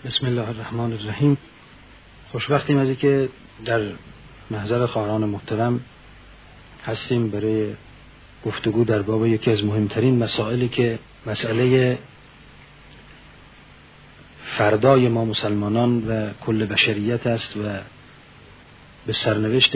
بسم الله الرحمن الرحیم. خوشبختیم از اینکه در محضر خواهران محترم هستیم برای گفتگو در باب یکی از مهمترین مسائلی که مسئله فردای ما مسلمانان و کل بشریت است و به سرنوشت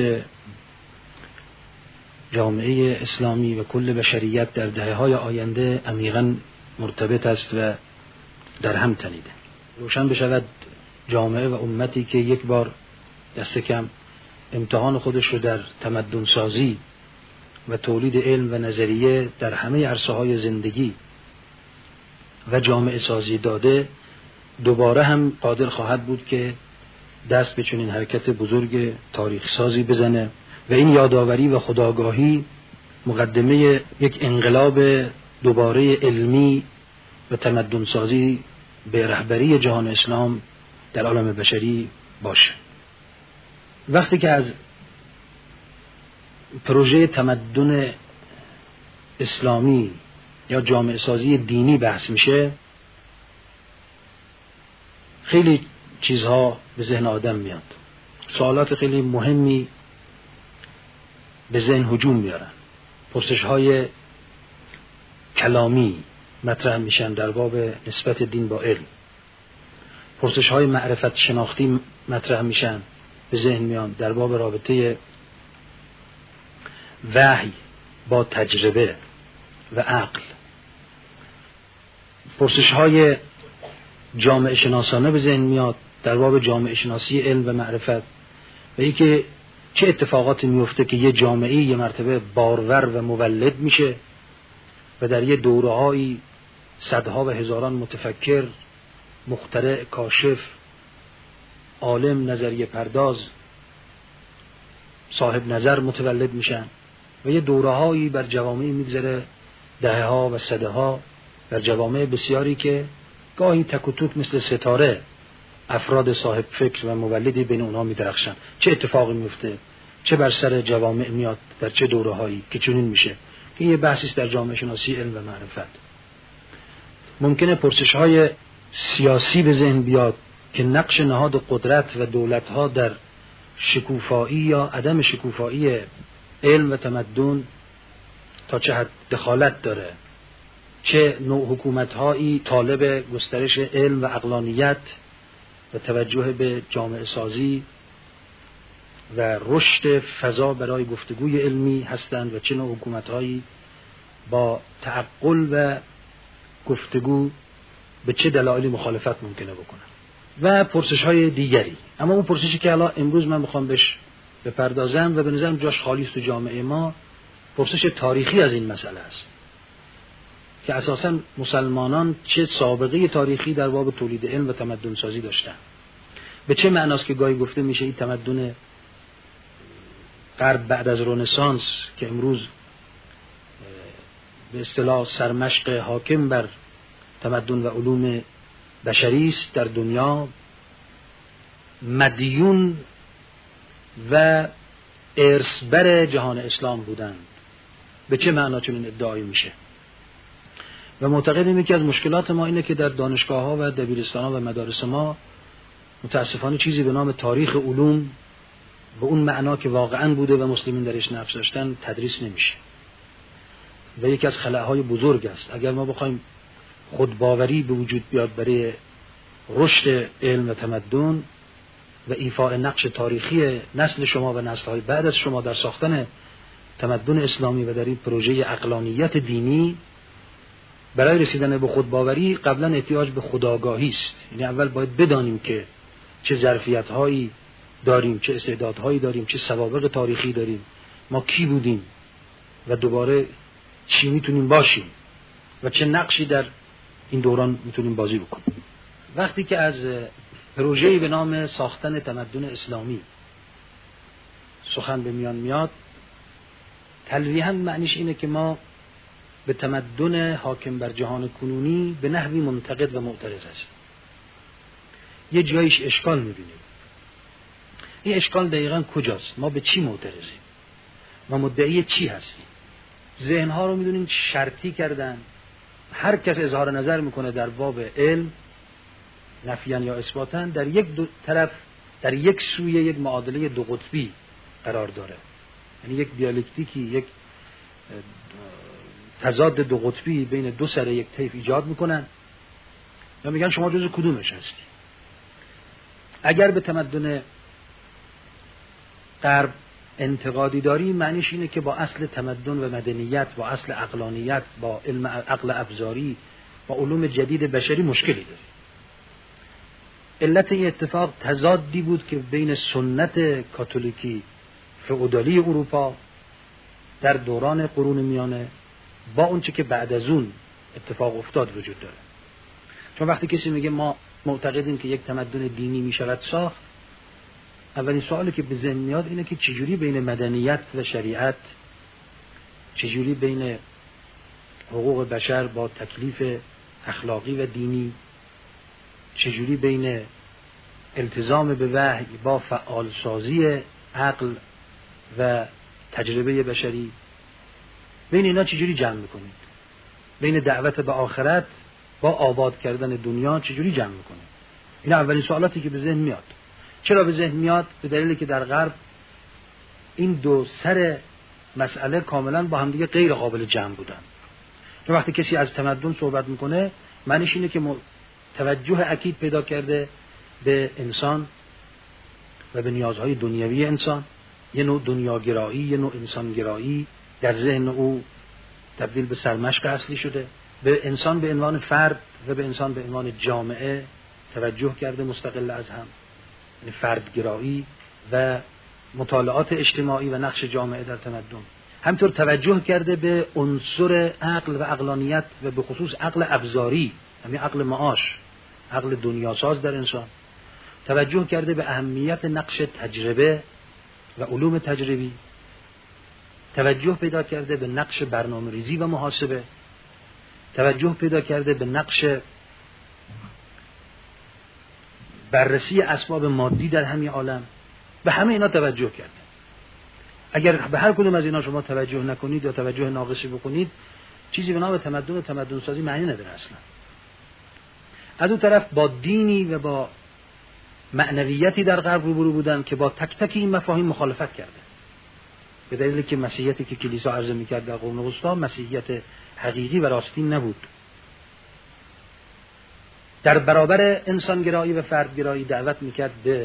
جامعه اسلامی و کل بشریت در دهه‌های آینده عمیقاً مرتبط است و در هم تنیده. روشن بشود جامعه و امتی که یک بار دست کم امتحان خودش رو در تمدن سازی و تولید علم و نظریه در همه عرصه‌های زندگی و جامعه سازی داده، دوباره هم قادر خواهد بود که دست به چنین حرکت بزرگ تاریخ سازی بزنه و این یادآوری و خودآگاهی مقدمه یک انقلاب دوباره علمی و تمدن سازی به رهبری جهان اسلام در عالم بشری باشه. وقتی که از پروژه تمدن اسلامی یا جامعه سازی دینی بحث میشه، خیلی چیزها به ذهن آدم میاد، سوالات خیلی مهمی به ذهن هجوم میارن، پرسش‌های کلامی مطرح میشن در باب نسبت دین با علم، پرسش‌های معرفت شناختی مطرح میشن به ذهن میان در باب رابطه وحی با تجربه و عقل، پرسش‌های جامعه شناسانه به ذهن میاد در باب جامعه شناسی علم و معرفت و اینکه چه اتفاقاتی میفته که یه جامعه یه مرتبه بارور و مولد میشه و در یه دوره‌هایی صدها و هزاران متفکر، مخترع، کاشف، عالم، نظریه پرداز، صاحب نظر متولد میشن و یه دوره‌هایی بر جوامع میگذره، دهه‌ها و صدها، در جوامع بسیاری که گاهی تک و توک مثل ستاره افراد صاحب فکر و مولدی بین اونها میدرخشن. چه اتفاقی میفته، چه بر سر جوامع میاد در چه دوره‌هایی که چنین میشه که یه بحثی است در جامعه شناسی علم و معرفت. ممکنه پرسش‌های سیاسی به ذهن بیاد که نقش نهاد قدرت و دولت‌ها در شکوفایی یا عدم شکوفایی علم و تمدن تا چه حد دخالت داره، چه نوع حکومت‌هایی طالب گسترش علم و عقلانیت و توجه به جامعه سازی و رشد فضا برای گفتگوی علمی هستند و چه نوع حکومت‌هایی با تعقل و گفتگو به چه دلایلی مخالفت ممکنه بکنن و پرسش‌های دیگری. اما اون پرسشی که الان امروز من میخوام بهش بپردازم و به نظرم جاش خالی است تو جامعه ما، پرسش تاریخی از این مسئله است که اساساً مسلمانان چه سابقه تاریخی در باب تولید علم و تمدن سازی داشتن. به چه معناست که گاهی گفته میشه این تمدن غرب بعد از رنسانس که امروز به اصطلاح سرمشق حاکم بر تمدن و علوم بشری است در دنیا، مدیون و ارثبر جهان اسلام بودند. به چه معنا چنین ادعایی میشه؟ و معتقدیم که از مشکلات ما اینه که در دانشگاه‌ها و دبیرستان‌ها و مدارس ما متاسفانه چیزی به نام تاریخ علوم به اون معنا که واقعاً بوده و مسلمین درش نقش داشتن تدریس نمیشه و یکی از خلأهای بزرگ است. اگر ما بخوایم خودباوری به وجود بیاد برای رشد علم و تمدن و ایفاء نقش تاریخی نسل شما و نسل‌های بعد از شما در ساختن تمدن اسلامی و در این پروژه عقلانیت دینی، برای رسیدن به خودباوری قبلا احتیاج به خودآگاهی است. یعنی اول باید بدانیم که چه ظرفیت‌هایی داریم، چه استعدادهایی داریم، چه سوابق تاریخی داریم، ما کی بودیم و دوباره چی میتونیم باشیم و چه نقشی در این دوران میتونیم بازی بکنیم. وقتی که از پروژه‌ای به نام ساختن تمدن اسلامی سخن به میان میاد، تلویحاً معنیش اینه که ما به تمدن حاکم بر جهان کنونی به نحوی منتقد و معترض هستیم. یه جایش اشکال میبینیم. این اشکال دقیقاً کجاست؟ ما به چی معترضیم؟ ما مدعی چی هستیم؟ ذهنها رو میدونیم شرطی کردن. هر کس اظهار نظر میکنه در باب علم نفیاً یا اثباتاً در یک طرف، در یک سوی یک معادله دو قطبی قرار داره، یعنی یک دیالکتیکی، یک تضاد دو قطبی بین دو سر یک طیف ایجاد میکنن و میگن شما جزو کدومش هستی. اگر به تمدن غرب انتقادی داری، معنیش اینه که با اصل تمدن و مدنیت، با اصل عقلانیت، با علم عقل ابزاری، با علوم جدید بشری مشکلی داری. علت این اتفاق تضادی بود که بین سنت کاتولیکی فئودالی اروپا در دوران قرون میانه با اون چه که بعد از اون اتفاق افتاد وجود داره. چون وقتی کسی میگه ما معتقدیم که یک تمدن دینی میشود ساخت، اولین سوالی که به ذهن میاد اینه که چجوری بین مدنیت و شریعت، چجوری بین حقوق بشر با تکلیف اخلاقی و دینی، چجوری بین التزام به وحی با فعالسازی عقل و تجربه بشری، بین اینا چجوری جمع میکنید؟ بین دعوت به آخرت با آباد کردن دنیا چجوری جمع میکنید؟ اینا اولین سوالاتی که به ذهن میاد. چرا به ذهن میاد؟ به دلیلی که در غرب این دو سر مسئله کاملا با هم دیگه غیر قابل جمع بودن. چون وقتی کسی از تمدن صحبت میکنه، معنیش اینه که توجه اکید پیدا کرده به انسان و به نیازهای دنیوی انسان، یه نوع دنیاگرایی، یه نوع انسانگرایی در ذهن او تبدیل به سرمشق اصلی شده. به انسان به عنوان فرد و به انسان به عنوان جامعه توجه کرده مستقل از هم، یعنی فردگرایی و مطالعات اجتماعی و نقش جامعه در تمدن. همطور توجه کرده به عنصر عقل و عقلانیت و به خصوص عقل ابزاری، یعنی عقل معاش، عقل دنیاساز در انسان. توجه کرده به اهمیت نقش تجربه و علوم تجربی. توجه پیدا کرده به نقش برنامه‌ریزی و محاسبه. توجه پیدا کرده به نقش بررسی اسباب مادی در همین عالم. به همه اینا توجه کرده. اگر به هر کدوم از اینا شما توجه نکنید یا توجه ناقصی بکنید، چیزی به نام تمدن و تمدن سازی معنی نداره اصلا. از اون طرف با دینی و با معنویتی در غرب روبرو بودن که با تک تک این مفاهیم مخالفت کرده، به دلیلی که مسیحیتی که کلیسا عرضه می‌کرد در قرون وسطی مسیحیت حقیقی و راستین نبود. در برابر انسانگرایی و فردگرایی دعوت می‌کرد به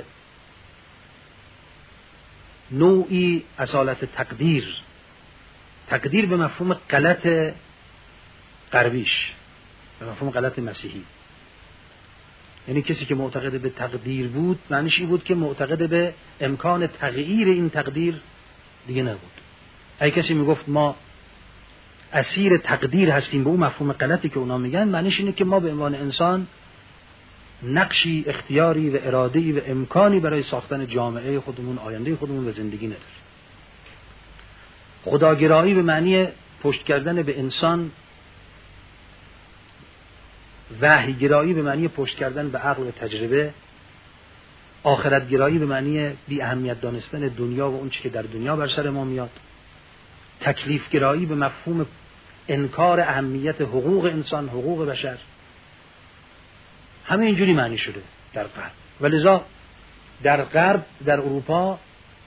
نوعی اصالت تقدیر به مفهوم غلط غربیش، به مفهوم غلط مسیحی. یعنی کسی که معتقد به تقدیر بود، معنیش این بود که معتقد به امکان تغییر این تقدیر دیگه نبود. اگه کسی میگفت ما اسیر تقدیر هستیم به اون مفهوم غلطی که اونا میگن، معنیش اینه که ما به عنوان انسان نقشی، اختیاری و اراده‌ای و امکانی برای ساختن جامعه خودمون، آینده خودمون و زندگی نداریم. خداگرایی به معنی پشت کردن به انسان، وحیگرایی به معنی پشت کردن به عقل و تجربه، آخرتگرایی به معنی بی اهمیت دانستن دنیا و اون چی که در دنیا بر سر ما میاد، تکلیفگرایی به مفهوم انکار اهمیت حقوق انسان، حقوق بشر، همه اینجوری معنی شده در غرب. ولذا در غرب، در اروپا،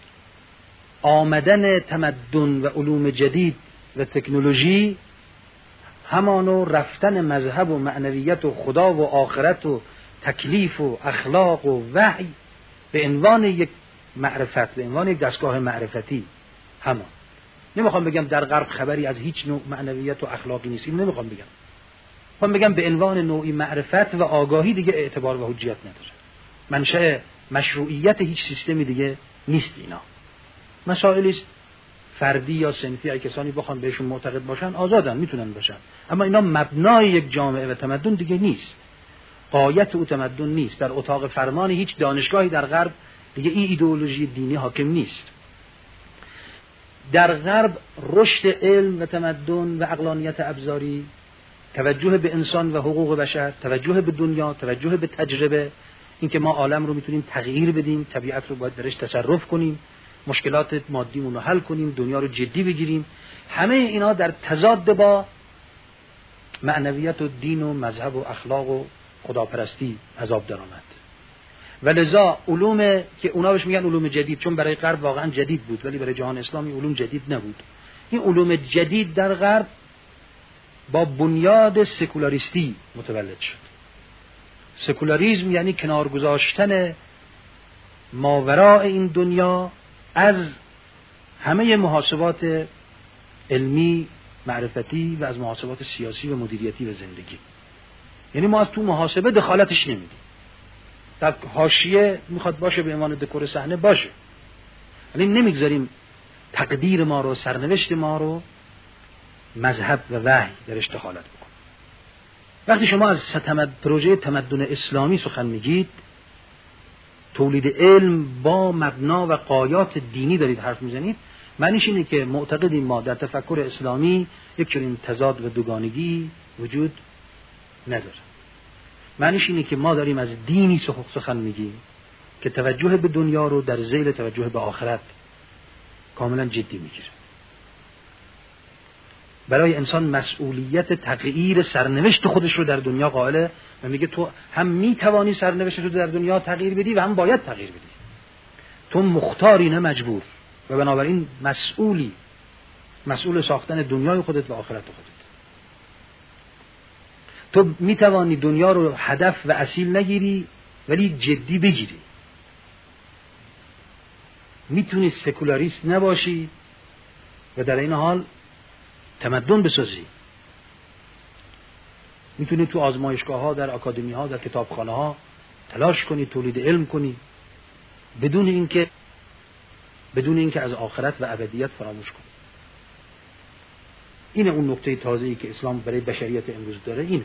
آمدن تمدن و علوم جدید و تکنولوژی همانو رفتن مذهب و معنویت و خدا و آخرت و تکلیف و اخلاق و وحی به عنوان یک معرفت، به عنوان یک دستگاه معرفتی. همان نمیخوام بگم در غرب خبری از هیچ نوع معنویت و اخلاقی نیست، این نمیخوام بگم. میخوام بگم به عنوان نوعی معرفت و آگاهی دیگه اعتبار و حجیت نداره. منشأ مشروعیت هیچ سیستمی دیگه نیست. اینا مسائلی است فردی یا صنفی، اگه کسانی بخوان بهشون معتقد باشن آزادن، میتونن باشن، اما اینا مبنای یک جامعه و تمدن دیگه نیست. غایت او تمدن نیست. در اتاق فرمان هیچ دانشگاهی در غرب دیگه این ایدئولوژی دینی حاکم نیست. در غرب رشد علم و تمدن و عقلانیت ابزاری، توجه به انسان و حقوق بشر، توجه به دنیا، توجه به تجربه، اینکه ما عالم رو میتونیم تغییر بدیم، طبیعت رو باید درش تصرف کنیم، مشکلات مادیمون رو حل کنیم، دنیا رو جدی بگیریم، همه اینا در تضاد با معنویت و دین و مذهب و اخلاق و خداپرستی از آب درآمد. و لذا علوم که اونا بهش میگن علوم جدید، چون برای غرب واقعا جدید بود ولی برای جهان اسلامی علوم جدید نبود، این علوم جدید در غرب با بنیاد سکولاریستی متولد شد. سکولاریسم یعنی کنار گذاشتن ماوراء این دنیا از همه محاسبات علمی معرفتی و از محاسبات سیاسی و مدیریتی و زندگی. یعنی ما از تو محاسبه دخالتش نمیدیم. در حاشیه میخواد باشه به عنوان دکور صحنه باشه، ولی نمیگذاریم تقدیر ما رو، سرنوشت ما رو مذهب و وحی درش دخالت بکنه. وقتی شما از پروژه تمدن اسلامی سخن میگید، تولید علم با مبنا و غایات دینی دارید حرف میزنید، معنیش اینه که معتقدیم ما در تفکر اسلامی یک چنین تضاد و دوگانگی وجود نداره. معنیش اینه که ما داریم از دینی سخن میگیم که توجه به دنیا رو در ذیل توجه به آخرت کاملا جدی میگیره. برای انسان مسئولیت تغییر سرنوشت خودش رو در دنیا قائله و میگه تو هم میتوانی سرنوشت رو در دنیا تغییر بدی و هم باید تغییر بدی. تو مختاری نه مجبور، و بنابراین مسئول ساختن دنیای خودت و آخرت خودت. تو میتوانی دنیا رو هدف و اصیل نگیری ولی جدی بگیری. میتونی سکولاریست نباشی و در این حال تمدن بسازی. میتونی تو آزمایشگاه ها، در اکادمی ها، در کتابخانه ها تلاش کنی، تولید علم کنی، بدون اینکه از آخرت و ابدیت فراموش کنی. اینه اون نکته تازه‌ای که اسلام برای بشریت امروز داره. اینه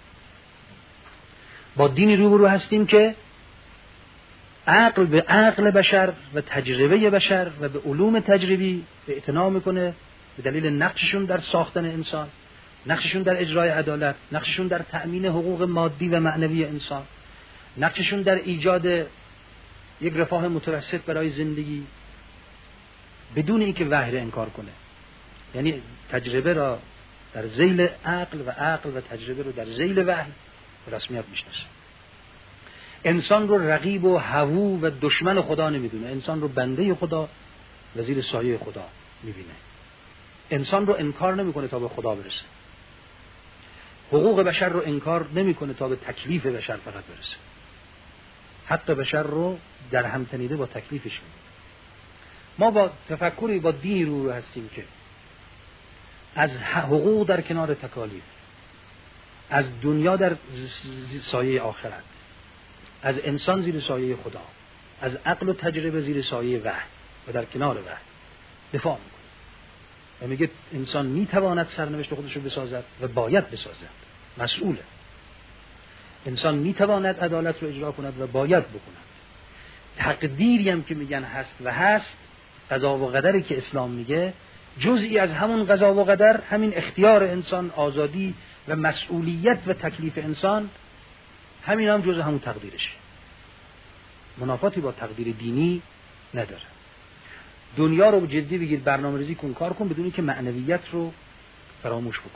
با دینی روبرو هستیم که عقل به عقل بشر و تجربه بشر و به علوم تجربی اعتنا میکنه به دلیل نقششون در ساختن انسان، نقششون در اجرای عدالت، نقششون در تأمین حقوق مادی و معنوی انسان، نقششون در ایجاد یک رفاه متوسط برای زندگی، بدون اینکه وحی را انکار کنه. یعنی تجربه را در ذیل عقل و عقل و تجربه رو در ذیل وحی و رسمیت میشناسه. انسان رو رقیب و هوو و دشمن خدا نمیدونه، انسان رو بنده خدا و زیر سایه خدا میبینه. انسان رو انکار نمیکنه تا به خدا برسه. حقوق بشر رو انکار نمیکنه تا به تکلیف بشر فقط برسه. حتی بشر رو در هم تنیده با تکلیفش میده. ما با تفکری با دینی رو هستیم که از حقوق در کنار تکالیف، از دنیا در سایه آخرت، از انسان زیر سایه خدا، از عقل و تجربه زیر سایه وحی و در کنار وحی دفاع میکنه و میگه انسان میتواند سرنوشت خودش رو بسازد و باید بسازد، مسئوله. انسان میتواند عدالت رو اجرا کند و باید بکند. تقدیری هم که میگن هست و هست، قضا و قدری که اسلام میگه جزئی از همون قضا و قدر، همین اختیار انسان، آزادی و مسئولیت و تکلیف انسان، همین هم جزء همون تقدیرشه. منافاتی با تقدیر دینی نداره. دنیا رو جدی بگیر، برنامه‌ریزی کن، کار کن، بدونی که معنویت رو فراموش بکن.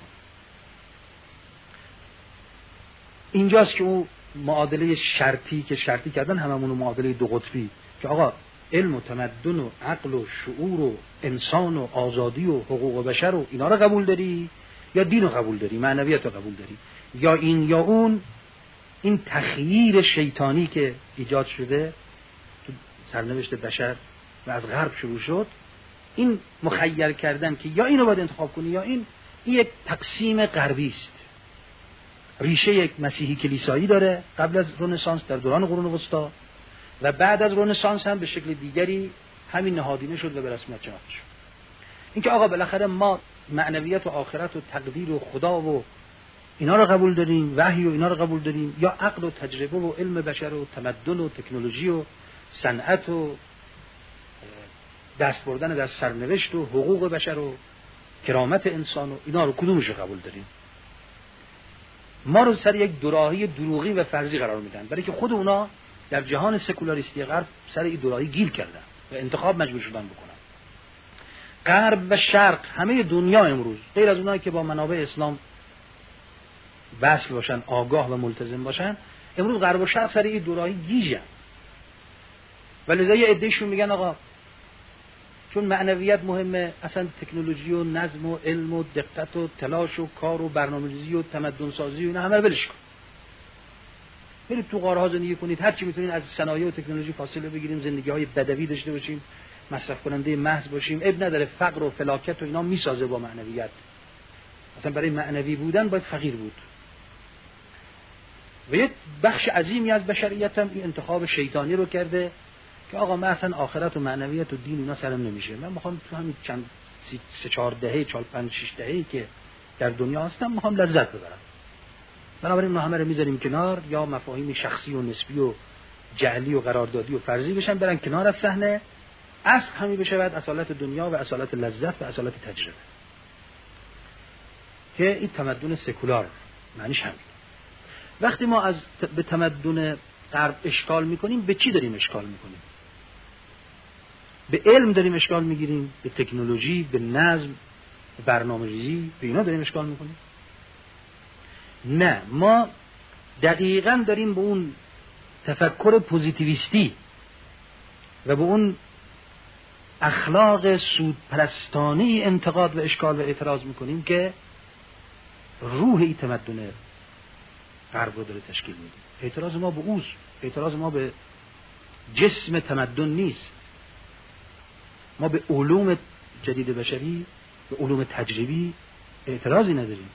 اینجاست که اون معادله شرطی که شرطی کردن هممون معادله دو قطبی، که آقا علم و تمدن و عقل و شعور و انسان و آزادی و حقوق بشر و اینا رو قبول داری یا دین رو قبول داری، معنویت رو قبول داری، یا این یا اون. این تخییر شیطانی که ایجاد شده تو سرنوشت بشر و از غرب شروع شد، این مخیر کردن که یا اینو باید انتخاب کنی یا این یک تقسیم غربی است. ریشه یک مسیحی کلیسایی داره قبل از رنسانس در دوران قرون وسطا، و بعد از رنسانس هم به شکل دیگری همین نهادینه شد و به رسمیت شناخته شد. اینکه آقا بالاخره ما معنویت و آخرت و تقدیر و خدا و اینا رو قبول داریم، وحی و اینا رو قبول داریم، یا عقل و تجربه و علم بشر و تمدن و تکنولوژی و صنعت و دست بردن از سرنوشت و حقوق بشر و کرامت انسان و اینا رو کدومش رو قبول داریم؟ ما رو سر یک دوراهی دروغی و فرضی قرار میدن، برای که خود اونا در جهان سکولاریستی غرب سر این دوراهی گیر کردن و انتخاب مجبور شدن بکنن. غرب و شرق، همه دنیا امروز غیر از اونایی که با منابع اسلام وصل باشن، آگاه و ملتزم باشن، امروز غرب و شرق سر این دوراهی گیجن، ولذا یه عدهشون میگن آقا چون معنویت مهمه، اصلا تکنولوژی و نظم و علم و دقت و تلاش و کار و برنامه‌ریزی و تمدن سازی و اینا همه رو ولش کن، برید تو غارها زندگی کنید، هر چی میتونید از صنایع و تکنولوژی فاصله بگیریم، زندگی‌های بدوی داشته باشیم، مصرف کننده محض باشیم، اب نداره، فقر و فلاکت و اینا میسازه با معنویت. اصلا برای معنوی بودن باید فقیر بود. و یک بخش عظیمی از بشریت هم این انتخاب شیطانی رو کرده که آقا من اصلا آخرت و معنویت و دین اینا سرم نمیشه، من میخوام تو همین چند 3-4 دهه 4-5-6 دهه‌ای که در دنیا هستم میخوام لذت ببرم. بنابراین ما همه رو میذاریم کنار، یا مفاهیم شخصی و نسبی و جعلی و قراردادی و فرضی بشن برن کنار از صحنه، اصل همین بشه بعد اصالت دنیا و اصالت لذت و اصالت تجربه، که این تمدن سکولار معنیش همین. وقتی ما به تمدن غرب اشکال میکنیم، به چی داریم اشکال میکنیم؟ به علم داریم اشکال میگیریم، به تکنولوژی، به نظم، به برنامه‌ریزی، به اینا داریم اشکال میکنیم؟ نه، ما دقیقاً داریم به اون تفکر پوزیتیویستی و به اون اخلاق سودپرستانه انتقاد و اشکال و اعتراض میکنیم که روح این تمدن غرب رو داره تشکیل میده. اعتراض ما به اوست، اعتراض ما به جسم تمدن نیست. ما به علوم جدید بشری، به علوم تجربی اعتراضی نداریم.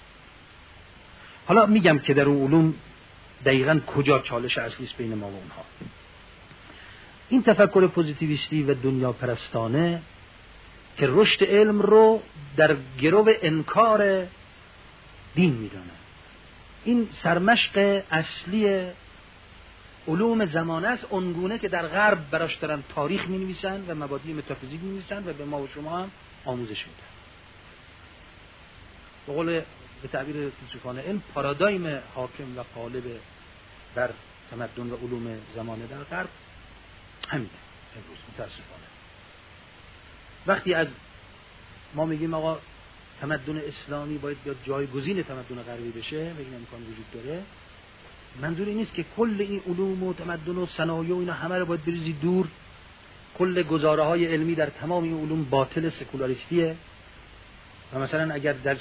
حالا میگم که در اون علوم دقیقاً کجا چالش اصلی است بین ما و اونها. این تفکر پوزیتیویستی و دنیا پرستانه که رشد علم رو در گرو انکار دین میدونه، این سرمشق اصلی علوم زمانه است، اونگونه که در غرب براش دارن تاریخ می نویسن و مبادی متافیزیک می نویسن و به ما و شما هم آموزش میدن. به قول به تعبیر فیلسوفان علم، پارادایم حاکم و غالب بر تمدن و علوم زمانه در غرب همینه امروز متاسفانه. وقتی از ما میگیم آقا تمدن اسلامی باید بیاد جایگزین تمدن غربی بشه و این امکان وجود داره، منظور این نیست که کل این علوم و تمدن و صنایع و اینا همه رو باید بریزی دور، کل گزاره‌های علمی در تمام این علوم باطل سکولاریستیه و مثلا اگر در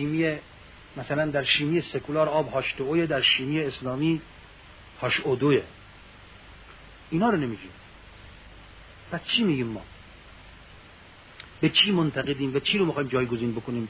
شیمی سکولار آب H2O، در شیمی اسلامی H2O. اینا رو نمیگیم. پس چی میگیم ما؟ به چی منتقدیم؟ به چی رو میخوایم جایگزین بکنیم؟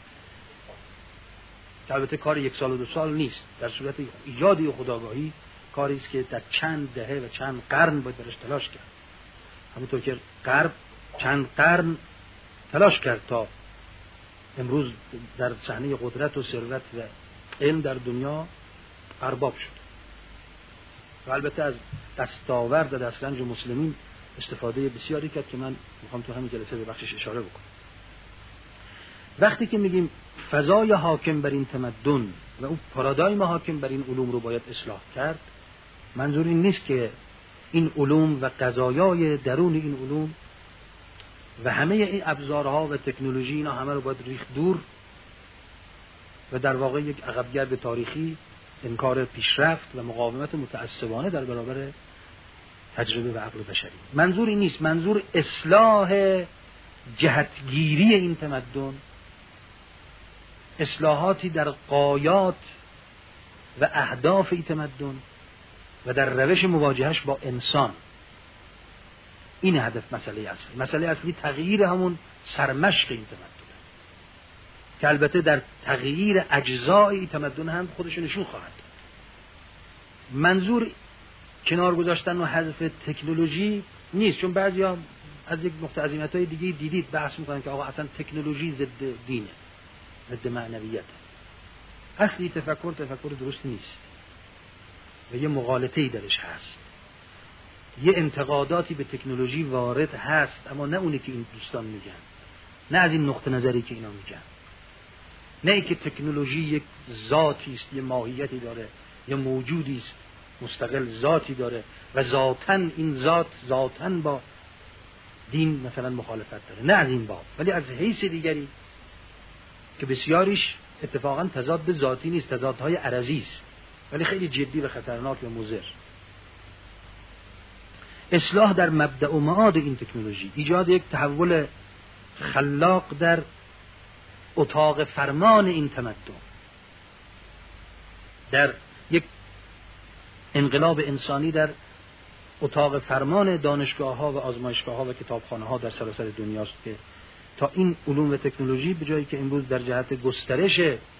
که البته کار 1 سال و 2 سال نیست، در صورت ایجاد خودآگاهی کاری است که در چند دهه و چند قرن باید برش تلاش کرد. همونطور که غرب چند قرن تلاش کرد تا امروز در صحنه قدرت و ثروت و علم در دنیا ارباب شد و البته از دستاورد و دسترنج مسلمین استفاده بسیاری کرد که من میخوام تو همین جلسه به بخشش اشاره بکنم. وقتی که میگیم فضای حاکم بر این تمدن و اون پارادایم حاکم بر این علوم رو باید اصلاح کرد، منظور این نیست که این علوم و قضایای درون این علوم و همه این ابزارها و تکنولوژی اینا همه رو باید ریخت دور و در واقع یک عقبگرد تاریخی، انکار پیشرفت و مقاومت متعصبانه در برابر تجربه و عقل بشری. منظور این نیست، منظور اصلاح جهتگیری این تمدن، اصلاحاتی در غایات و اهداف این تمدن و در روش مواجهش با انسان. این هدف مسئله اصلی تغییر همون سرمشق این تمدن که البته در تغییر اجزای این تمدن هم خودش نشون خواهد داد. منظور کنار گذاشتن و حذف تکنولوژی نیست، چون بعضیا از یک نقطه عظیمت‌های دیگه دیدید بحث میکنن که آقا اصلا تکنولوژی ضد دینه، ضد معنویت. اصلی تفکر درست نیست و یه مغالطه‌ای درش هست، یه انتقاداتی به تکنولوژی وارد هست، اما نه اونی که این دوستان میگن، نه از این نقطه نظری که اینا میگن، نه ای که تکنولوژی یک ذاتی است، یه ماهیتی داره، یه موجودی است مستقل، ذاتی داره و ذاتاً این ذاتاً با دین مثلا مخالفت داره، نه از این باب، ولی از حیث دیگری که بسیاریش اتفاقاً تضاد ذاتی نیست، تضادهای عرضی است. ولی خیلی جدی و خطرناک و مضر. اصلاح در مبدأ و معاد این تکنولوژی، ایجاد یک تحول خلاق در اتاق فرمان این تمدن، در یک انقلاب انسانی در اتاق فرمان دانشگاه‌ها و آزمایشگاه‌ها و کتابخانه‌ها در سراسر دنیاست که تا این علوم و تکنولوژی به جایی که امروز در جهت گسترش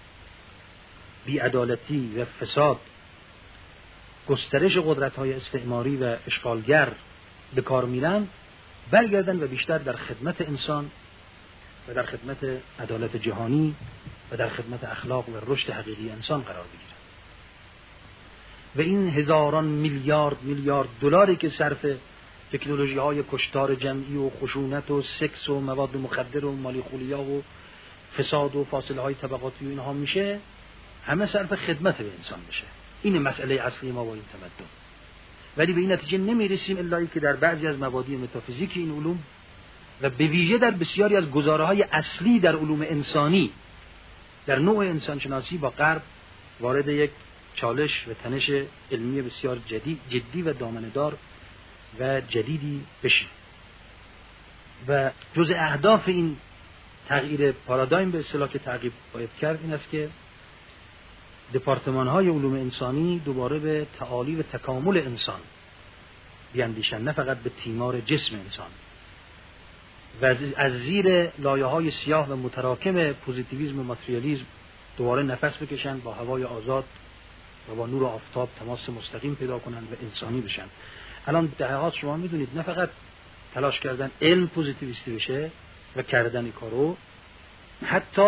بی‌عدالتی و فساد، گسترش قدرت‌های استعماری و اشغالگر به کار میرن، برگردن و بیشتر در خدمت انسان و در خدمت عدالت جهانی و در خدمت اخلاق و رشد حقیقی انسان قرار بگیرن. و این هزاران میلیارد دلاری که صرف تکنولوژی‌های کشتار جمعی و خشونت و سکس و مواد مخدر و مالیخولیا و فساد و فاصله‌های طبقاتی و اینها میشه، همه صرف خدمت به انسان بشه. این مسئله اصلی ما با این تمدن. ولی به این نتیجه نمیرسیم الا که در بعضی از مبادی متافیزیکی این علوم و به ویژه در بسیاری از گزاره‌های اصلی در علوم انسانی، در نوع انسانشناسی با غرب وارد یک چالش و تنش علمی بسیار جدی و دامنه‌دار و جدیدی بشه. و جزء اهداف این تغییر پارادایم به اصطلاح که تعقیب باید کرد این است که دپارتمان‌های علوم انسانی دوباره به تعالی و تکامل انسان بیاندیشن، نه فقط به تیمار جسم انسان، و از زیر لایه‌های سیاه و متراکم پوزیتیویسم و ماتریالیسم دوباره نفس بکشن، با هوای آزاد و با نور آفتاب تماس مستقیم پیدا کنند و انسانی بشن. الان دههات شما میدونید نه فقط تلاش کردن علم پوزیتیویستی بشه و کردن کارو، حتی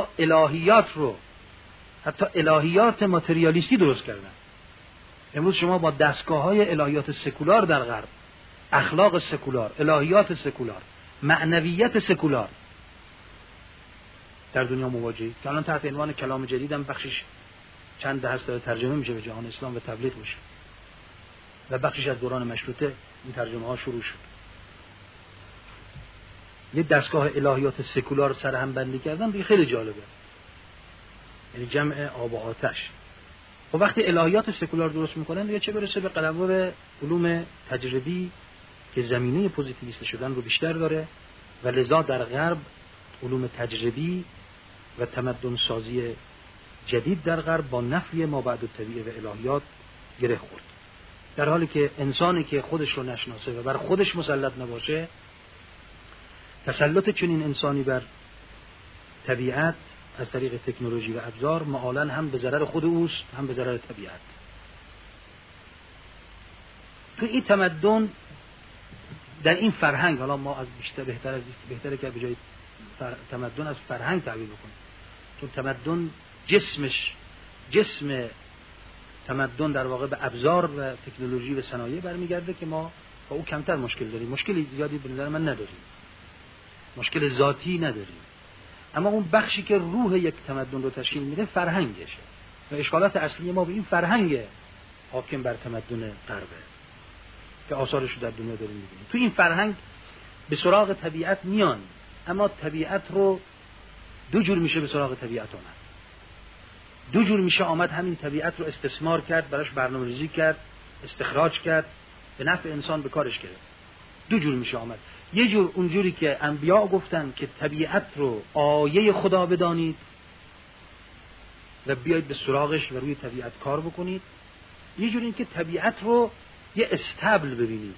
الهیات ماتریالیستی درست کردن. امروز شما با دستگاه‌های الهیات سکولار در غرب، اخلاق سکولار، الهیات سکولار، معنویت سکولار در دنیا مواجهید که الان تحت عنوان کلام جدید هم بخشش چند دهه است ترجمه میشه به جهان اسلام و تبلیغ میشه و بخشش از دوران مشروطه این ترجمه ها شروع شد. یه دستگاه الهیات سکولار سرهم بندی کردن دیگه خیلی جالبه، یعنی جمع آب و آتش. و وقتی الهیات سکولار درست میکنن دیگه چه برسه به قلمرو علوم تجربی که زمینه پوزیتیویست شدن رو بیشتر داره و لذا در غرب علوم تجربی و تمدن سازی جدید در غرب با نفی مابعد الطبیعه و الهیات گره خورد. در حالی که انسانی که خودش رو نشناسه و بر خودش مسلط نباشه، تسلط چنین انسانی بر طبیعت از طریق تکنولوژی و ابزار معالاً هم به ضرر خود اوست هم به ضرر طبیعت. تو این تمدن در این فرهنگ، حالا ما از بهتره که به جای تمدن از فرهنگ تعبیر بکنیم، چون تمدن جسم تمدن در واقع به ابزار و تکنولوژی و صنایع برمیگرده که ما با او کمتر مشکل داریم. مشکلی زیادی به نظر من نداریم، مشکل ذاتی نداریم، اما اون بخشی که روح یک تمدن رو تشکیل میده فرهنگشه و اشکالات اصلی ما به این فرهنگ حاکم بر تمدن غربه که آثارش رو در دنیا داریم می‌بینیم. تو این فرهنگ به سراغ طبیعت میان، اما طبیعت رو دو جور میشه به سراغ طبیعت آمد. دو جور میشه آمد همین طبیعت رو استثمار کرد، براش برنامه‌ریزی کرد، استخراج کرد، به نفع انسان به کارش گرفت. دو جور میشه آمد. یه جور اونجوری که انبیا گفتن که طبیعت رو آیه خدا بدانید و بیایید به سراغش و روی طبیعت کار بکنید. یه جور این که طبیعت رو یه استبل ببینید.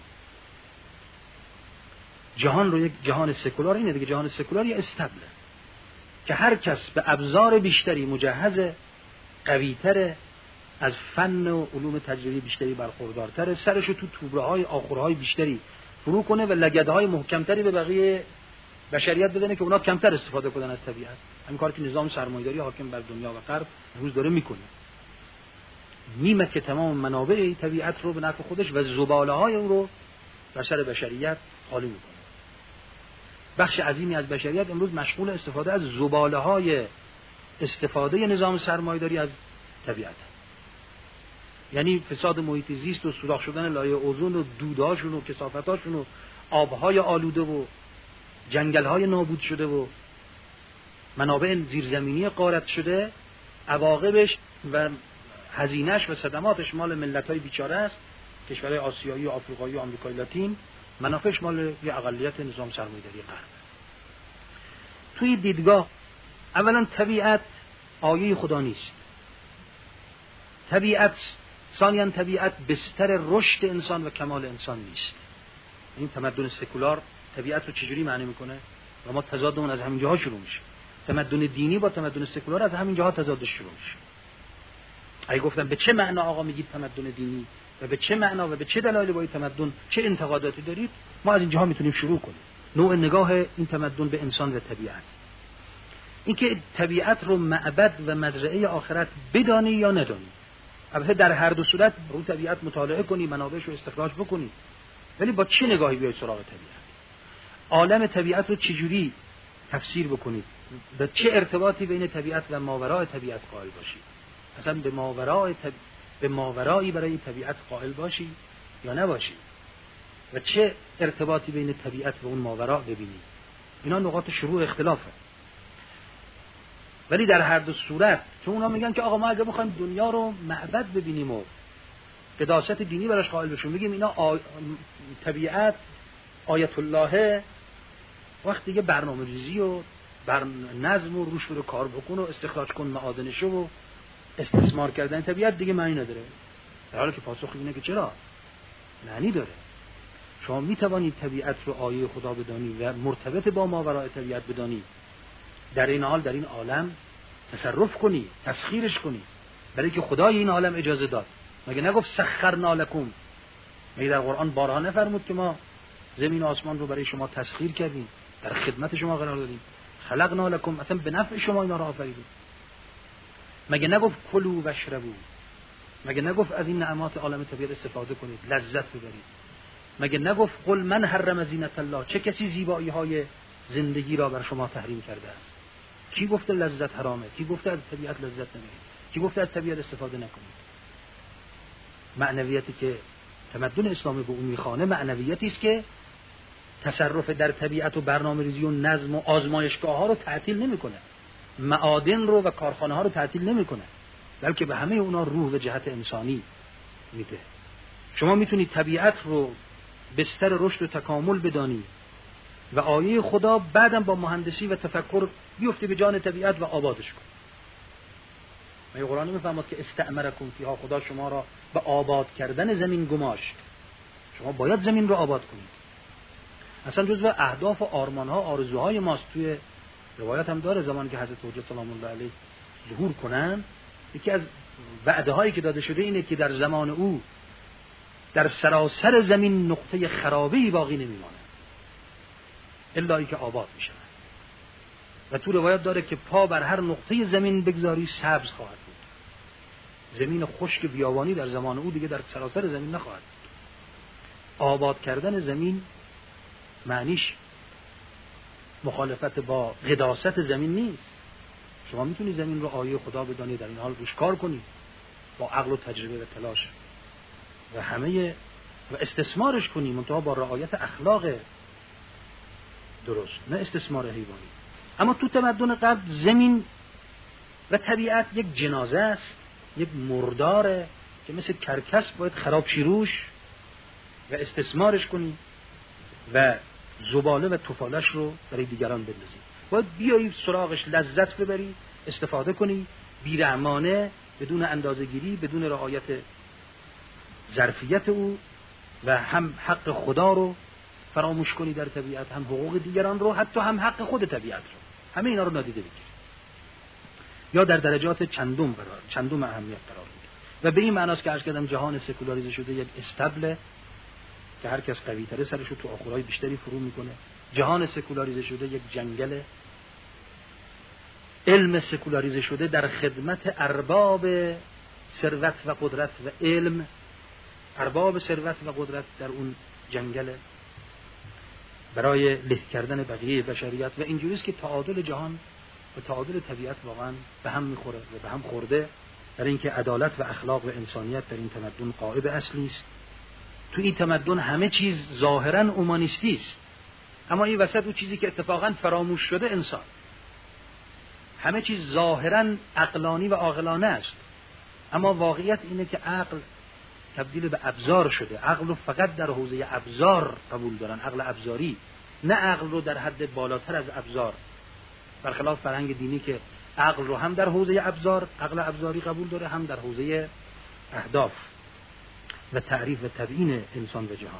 جهان رو یک جهان سکولار، اینه دیگه، جهان سکولار یه استبله که هر کس به ابزار بیشتری مجهز، قوی‌تر، از فن و علوم تجربی بیشتری برخوردارتره، سرشو تو توبره‌های آخرهای بیشتری فرو کنه و لگدهای محکمتری به بقیه بشریت بدنه که اونا کمتر استفاده کنن از طبیعت. همین کاری که نظام سرمایه‌داری حاکم بر دنیا و غرب امروز داره میکنه، میمه که تمام منابع طبیعت رو به نفع خودش و زباله‌های اون رو بر سر بشریت خالی میکنه. بخش عظیمی از بشریت امروز مشغول استفاده از زباله‌های استفاده نظام سرمایه‌داری از طبیعت، یعنی فساد محیط زیست و سوراخ شدن لایه اوزون و دودهاشون و کثافتاشون و آبهای آلوده و جنگل‌های نابود شده و منابع زیرزمینی غارت شده، عواقبش و هزینه‌اش و صدماتش مال ملت‌های بیچاره است، کشورهای آسیایی و آفریقایی و آمریکای لاتین، منافعش مال یه اقلیت نظام سرمایه‌داری غرب. توی دیدگاه اولا طبیعت آیه خدا نیست. ثانیاً طبیعت بستر رشد انسان و کمال انسان نیست. این تمدن سکولار طبیعت رو چجوری معنی میکنه؟ و ما تضادمون از همین جاها شروع میشه. تمدن دینی با تمدن سکولار از همین جاها تضادش شروع میشه. اگه گفتم به چه معنا آقا میگید تمدن دینی و به چه معنا و به چه دلایلی با این تمدن چه انتقاداتی دارید، ما از اینجاها میتونیم شروع کنیم. نوع نگاه این تمدن به انسان و طبیعت. اینکه طبیعت رو معبد و مزرعه آخرت بدانی یا ندانی. البته در هر دو صورت رو طبیعت مطالعه کنی، منابعش رو استخراج بکنی، ولی با چه نگاهی بیاید سراغ طبیعت؟ عالم طبیعت رو چجوری تفسیر بکنید؟ به چه ارتباطی بین طبیعت و ماورای طبیعت قائل باشید؟ اصلا به ماورایی برای طبیعت قائل باشی یا نباشی؟ و چه ارتباطی بین طبیعت و اون ماورا ببینید؟ اینا نقاط شروع اختلافه. ولی در هر دو صورت چون اونا میگن که آقا ما اگه بخوایم دنیا رو معبد ببینیم و قداست دینی براش قائل بشیم، میگیم اینا طبیعت آیت الله، وقت دیگه برنامه‌ریزی و نظم و روش رو کار بکن و استخراج کن معادنش و استثمار کردن طبیعت دیگه معنی نداره. در حالی که پاسخ اینه که چرا؟ معنی داره. شما میتوانید طبیعت رو آیه خدا بدانی و مرتبط با ماورای طبیعت بدانی، در این حال در این عالم تصرف کنی، تسخیرش کنی، برای که خدای این عالم اجازه داد. مگه نگفت سخرنا لکم؟ مگه در قرآن بارها نفرمود که ما زمین و آسمان رو برای شما تسخیر کردیم، در خدمت شما قرار دادیم؟ خلقنا لکم، اصلا به نفع شما اینا رو آفریدیم. مگه نگفت کلوا واشربوا؟ مگه نگفت از این نعمات عالم طبیعت استفاده کنید، لذت ببرید؟ مگه نگفت قل من حرم زینت الله؟ چه کسی زیبایی های زندگی را بر شما تحریم کرده است؟ کی گفته لذت حرامه؟ کی گفته از طبیعت لذت نبرید؟ کی گفته از طبیعت استفاده نکنید؟ معنویتی که تمدن اسلامی به اون میخوانه معنویتی است که تصرف در طبیعت و برنامه‌ریزی و نظم و آزمایشگاه ها رو تعطیل نمیکنه، معادن رو و کارخانه ها رو تعطیل نمیکنه، بلکه به همه اونا روح و جهت انسانی میده. شما میتونید طبیعت رو بستر رشد و تکامل بدانی و آیه خدا بعدم با مهندسی و تفکر بیفته به جان طبیعت و آبادش کن. مگه قرآن میفهمد که استعمرکم فیها، خدا شما را به آباد کردن زمین گماشت. شما باید زمین رو آباد کنید. اصلا جزو اهداف و آرمان‌ها، آرزوهای ماست. توی روایت هم داره زمانی که حضرت حجت سلام الله علیه ظهور کنن، یکی از وعده‌هایی که داده شده اینه که در زمان او در سراسر زمین نقطه خرابه‌ای باقی نمیمانه الا اینکه آباد میشه. و تو روایت داره که پا بر هر نقطه زمین بگذاری سبز خواهد بود. زمین خشک بیابانی در زمان او دیگه در سراسر زمین نخواهد بود. آباد کردن زمین معنیش مخالفت با قداست زمین نیست. شما میتونی زمین رو آیه خدا بدانی، در این حال روش کار کنی با عقل و تجربه و تلاش و همه و استثمارش کنی، منتها با رعایت اخلاق درست، نه استثمار حیوانی. اما تو تمدن قبل زمین و طبیعت یک جنازه است، یک مرداره که مثل کرکس باید خراب شی روش و استثمارش کنی و زباله و طفالش رو برای دیگران بندازی. باید بیایی سراغش، لذت ببری، استفاده کنی بی‌رحمانه، بدون اندازه‌گیری، بدون رعایت ظرفیت او، و هم حق خدا رو فراموش کنی در طبیعت، هم حقوق دیگران رو، حتی هم حق خود طبیعت رو، همه اینا رو نادیده بگیری یا در درجات چندم اهمیت قرار بدی. و به این معناست که عرض کردم جهان سکولاریزه شده یک استبله که هر کس قوی تره سرش رو تو آخورای بیشتری فرو میکنه. جهان سکولاریزه شده یک جنگل، علم سکولاریزه شده در خدمت ارباب ثروت و قدرت و علم، ارباب ثروت و قدرت در اون جنگل برای له کردن بقیه بشریت. و اینجوریست که تعادل جهان و تعادل طبیعت واقعا به هم میخوره و به هم خورده، در اینکه عدالت و اخلاق و انسانیت در این تمدن قاعده اصلی است. تو این تمدن همه چیز ظاهراً اومانیستی است، اما این وسط اون چیزی که اتفاقاً فراموش شده انسان. همه چیز ظاهراً عقلانی و عاقلانه است، اما واقعیت اینه که عقل تبدیل به ابزار شده. عقل رو فقط در حوزه ابزار قبول دارن، عقل ابزاری، نه عقل رو در حد بالاتر از ابزار، برخلاف فرهنگ دینی که عقل رو هم در حوزه ابزار، عقل ابزاری قبول داره، هم در حوزه اهداف و تعریف و تبیین انسان و جهان.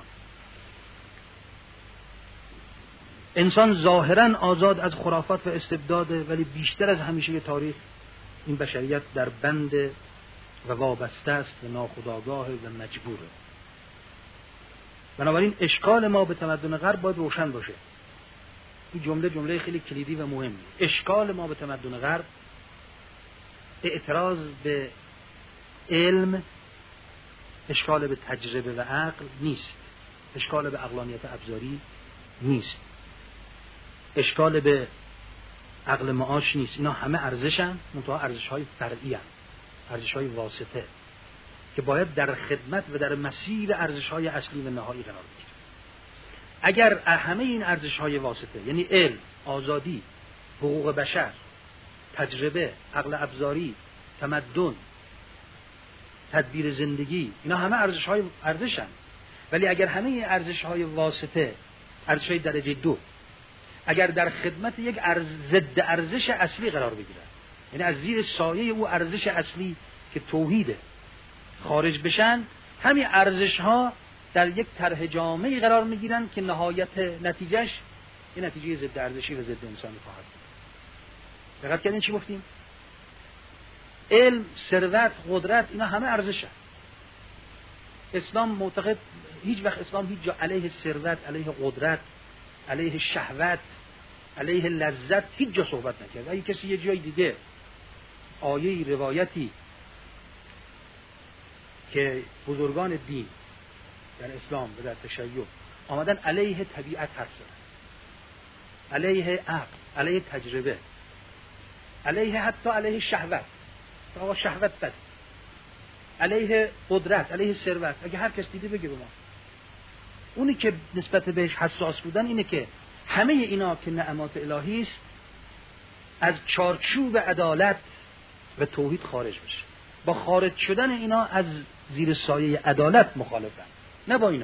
انسان ظاهراً آزاد از خرافات و استبداده، ولی بیشتر از همیشه تاریخ این بشریت در بند و وابسته است و ناخودآگاه و مجبوره. بنابراین اشکال ما به تمدن غرب باید روشن باشه. این جمله خیلی کلیدی و مهمی. اشکال ما به تمدن غرب اعتراض به علم، اشکال به تجربه و عقل نیست، اشکال به عقلانیت ابزاری نیست، اشکال به عقل معاش نیست. اینا همه ارزشن، منتها ارزش‌های فرعی هستند، ارزش‌های واسطه که باید در خدمت و در مسیر ارزش‌های اصلی و نهایی قرار بگیرند. اگر همه این ارزش‌های واسطه، یعنی علم، آزادی، حقوق بشر، تجربه، عقل ابزاری، تمدن، تدبیر زندگی، اینا همه ارزشن، ولی اگر همه این ارزش‌های واسطه، ارزش‌های درجه 2، اگر در خدمت یک ضد ارزش اصلی قرار بگیرن، یعنی از زیر سایه او ارزش اصلی که توحیده خارج بشن، همین ارزش‌ها در یک طرح جامعی قرار می‌گیرن که نهایت نتیجهش این نتیجه ضد ارزشی و ضد انسانی خواهد بود. دقت کردین چی گفتیم؟ علم، ثروت، قدرت، اینا همه ارزشن. اسلام معتقد هیچ وقت اسلام هیچ جا علیه ثروت، علیه قدرت، علیه شهوت، علیه لذت هیچ جا صحبت نکرد. اگه کسی یه جای دیگه آیه روایتی که بزرگان دین در اسلام و در تشیع آمدن علیه طبیعت حرف زدن، علیه عقل، علیه تجربه، علیه حتی علیه شهوت، آقا شهوت بد، علیه قدرت، علیه ثروت، اگه هر کس دیده بگه به ما. اونی که نسبت بهش حساس بودن اینه که همه اینا که نعمات الهی است از چارچوب عدالت و توحید خارج بشه. با خارج شدن اینا از زیر سایه عدالت مخالفن، نه با اینا.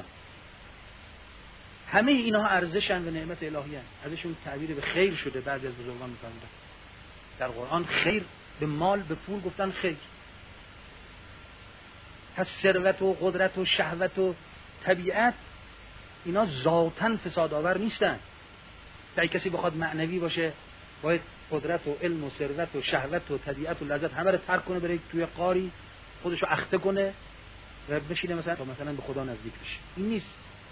همه اینا ارزشن و نعمت الهی هستند. ازشون تعبیر به خیر شده، بعضی از بزرگان می‌فرمودن در قرآن خیر به مال، به پول گفتن خیر. پس ثروت و قدرت و شهوت و طبیعت اینا ذاتاً فسادآور نیستن. اگه کسی بخواد معنوی باشه باید قدرت و علم و ثروت و شهوت و طبیعت و لذت همه رو ترک کنه، بره توی قاری خودشو اخته کنه و بشینه مثلا به خدا نزدیک بشه. این نیست.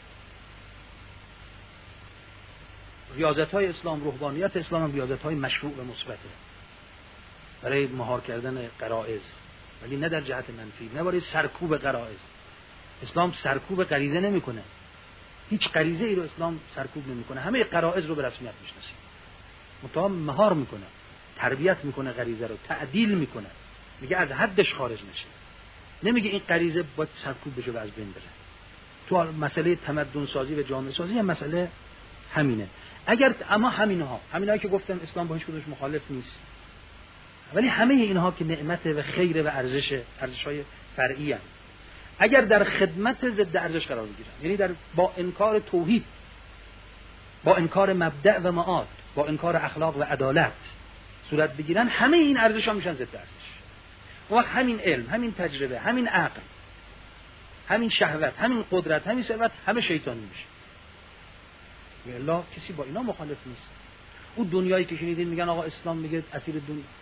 ریاضت‌های اسلام، روحانیت اسلام هم ریاضت‌های مشروع و مثبته برای مهار کردن غرائز، ولی نه در جهت منفی، نه برای سرکوب غرائز. اسلام سرکوب غریزه نمی‌کنه. هیچ غریزه ای رو اسلام سرکوب نمی‌کنه. همه غرائز رو به رسمیت می‌شناسه. متأ مهار می‌کنه، تربیت می‌کنه، غریزه رو تعدیل می‌کنه. میگه از حدش خارج نشه. نمیگه این غریزه باید سرکوب بشه و از بین بره. تو مسئله تمدن سازی و جامعه سازی هم مسئله همینه. اما همینایی که گفتم اسلام با هیچ کدومش مخالف نیست، ولی همه اینها که نعمت و خیر و ارزش‌های فرعی هستند، اگر در خدمت ضد ارزش قرار بگیرن، یعنی با انکار توحید، با انکار مبدأ و معاد، با انکار اخلاق و عدالت صورت بگیرن، همه این ارزش‌ها میشن ضد ارزش. وقت همین علم، همین تجربه، همین عقل، همین شهوت، همین قدرت، همین ثروت همه شیطانی میشه. والله کسی با اینا مخالف نیست. اون دنیایی که شنیدین میگن آقا اسلام میگه اسیر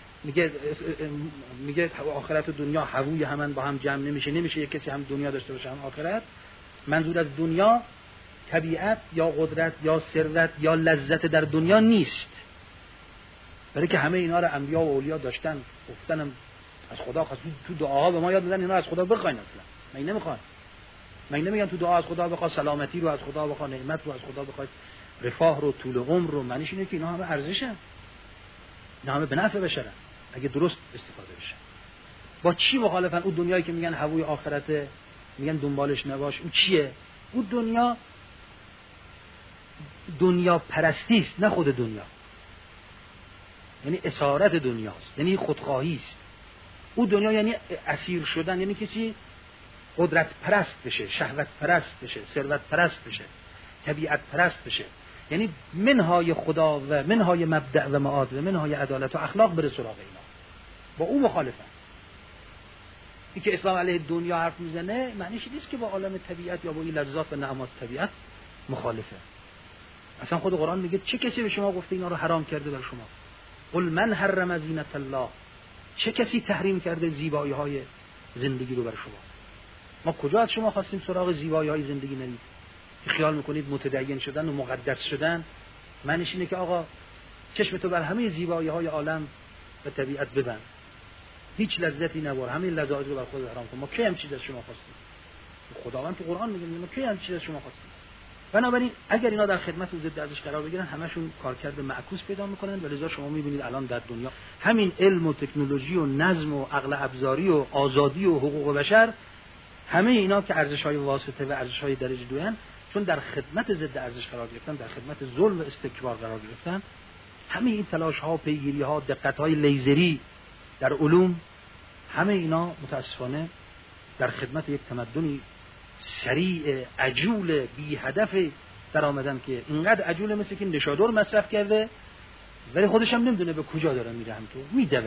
میگه آخرت و دنیا هووی همن، با هم جمع نمیشه یک کسی هم دنیا داشته باشه هم آخرت. منظور از دنیا طبیعت یا قدرت یا ثروت یا لذت در دنیا نیست، برای که همه اینا رو انبیا و اولیا داشتن، گفتن از خدا خواست. تو دعاها به ما یاد دادن اینا از خدا بخواین. اصلا من نمیخوام، من نمیگم تو دعا از خدا بخوا سلامتی رو، از خدا بخوا نعمت رو، از خدا بخوا رفاه رو، طول عمر رو. معنیش اینه که اینا همه ارزشن، اینا همه به نفع بشن اگه درست استفاده بشه. با چی مخالفن؟ اون دنیایی که میگن هووی آخرته، میگن دنبالش نباش، اون چیه؟ اون دنیا پرستی است، نه خود دنیا. یعنی اسارت دنیاست، یعنی خودخواهی است. او دنیا یعنی اسیر شدن، یعنی کسی قدرت پرست بشه، شهوت پرست بشه، ثروت پرست بشه، طبیعت پرست بشه، یعنی منهای خدا و منهای مبدأ و معاد و منهای عدالت و اخلاق بره سراغ اینا. با او مخالفن. این که اسلام علیه دنیا حرف میزنه معنیش نیست که با عالم طبیعت یا با این لذات و نعمات طبیعت مخالفه. اصلا خود قرآن میگه چه کسی به شما گفته اینا رو حرام کرده بر شما؟ قل من حرم زینت الله، چه کسی تحریم کرده زیبایی های زندگی رو بر شما؟ ما کجا از شما خواستیم سراغ زیبایی های زندگی نرید که خیال میکنید متدین شدن و مقدس شدن معنیش اینه که آقا چشم تو بر همه زیبایی های عالم و طبیعت ببند، هیچ لذتی نبر، همین لذات رو بر خود حرام کن. ما کی هم چیز از شما خواستیم؟ خداوند تو قرآن میگه ما کی هم چیز از شما خواستیم؟ بنابراین اگر اینا در خدمت و ضد ارزش قرار بگیرن همشون کارکرد معکوس پیدا میکنن و لذا شما میبینید الان در دنیا همین علم و تکنولوژی و نظم و عقل ابزاری و آزادی و حقوق بشر، همه اینا که ارزش‌های واسطه و ارزش‌های درجه دوئن، چون در خدمت ضد ارزش قرار گرفتن، در خدمت ظلم و استکبار قرار گرفتن، همه این تلاش‌ها، پیگیری‌ها، دقت‌های لیزری در علوم، همه اینا متاسفانه در خدمت یک تمدنی سریع، عجول، بی هدف در آمدن که اینقدر عجوله مثل که نشادر مصرف کرده ولی خودش هم نمیدونه به کجا داره میره، همینطور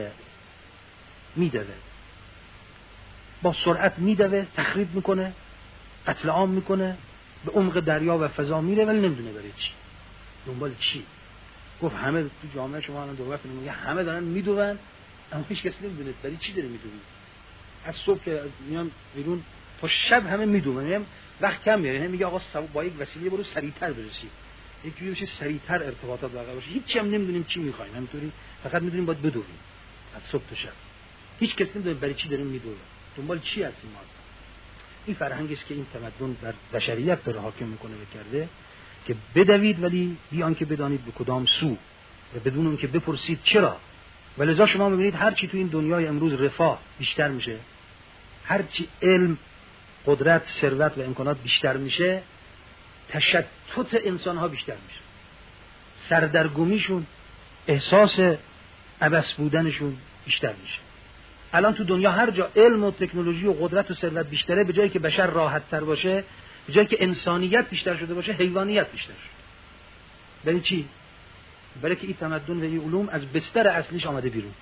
میدوه با سرعت میدوه، تخریب میکنه، قتل عام میکنه، به عمق دریا و فضا میره ولی نمیدونه برای چی، دنبال چی. گفت همه تو جامعه شما الان دولت میگه همه دارن میدوون اما هیچ کس نمیدونه برای چی داره میدوه. از صبح که میان بیرون تا شب همه میدونن، میگم وقت کم میاره، میگه آقا با یک وسیله برو سریعتر برسی، یکی بشه سریعتر ارتباطات برقرار بشه، هیچ هم نمیدونیم چی میخوایم، همینطوری فقط میدونیم باید بدویم از صبح تا شب، هیچ کس نمیدونه برای چی داریم میدویم، دنبال چی هستیم ما. این فرهنگی است که این تمدن بر بشریت داره حاکم میکنه و کرده که بدوید ولی بیان که بدانید به کدام سو و بدون اون که بپرسید چرا. ولذا شما میبینید هر چی تو این دنیای امروز رفاه بیشتر میشه، هر چی علم، قدرت، ثروت و امکانات بیشتر میشه، تشتت انسان ها بیشتر میشه، سردرگمیشون، احساس عبث بودنشون بیشتر میشه. الان تو دنیا هر جا علم و تکنولوژی و قدرت و ثروت بیشتره، به جایی که بشر راحت تر باشه، به جایی که انسانیت بیشتر شده باشه، حیوانیت بیشتر شده. برای چی؟ برای که این تمدن و این علوم از بستر اصلیش آمده بیرون.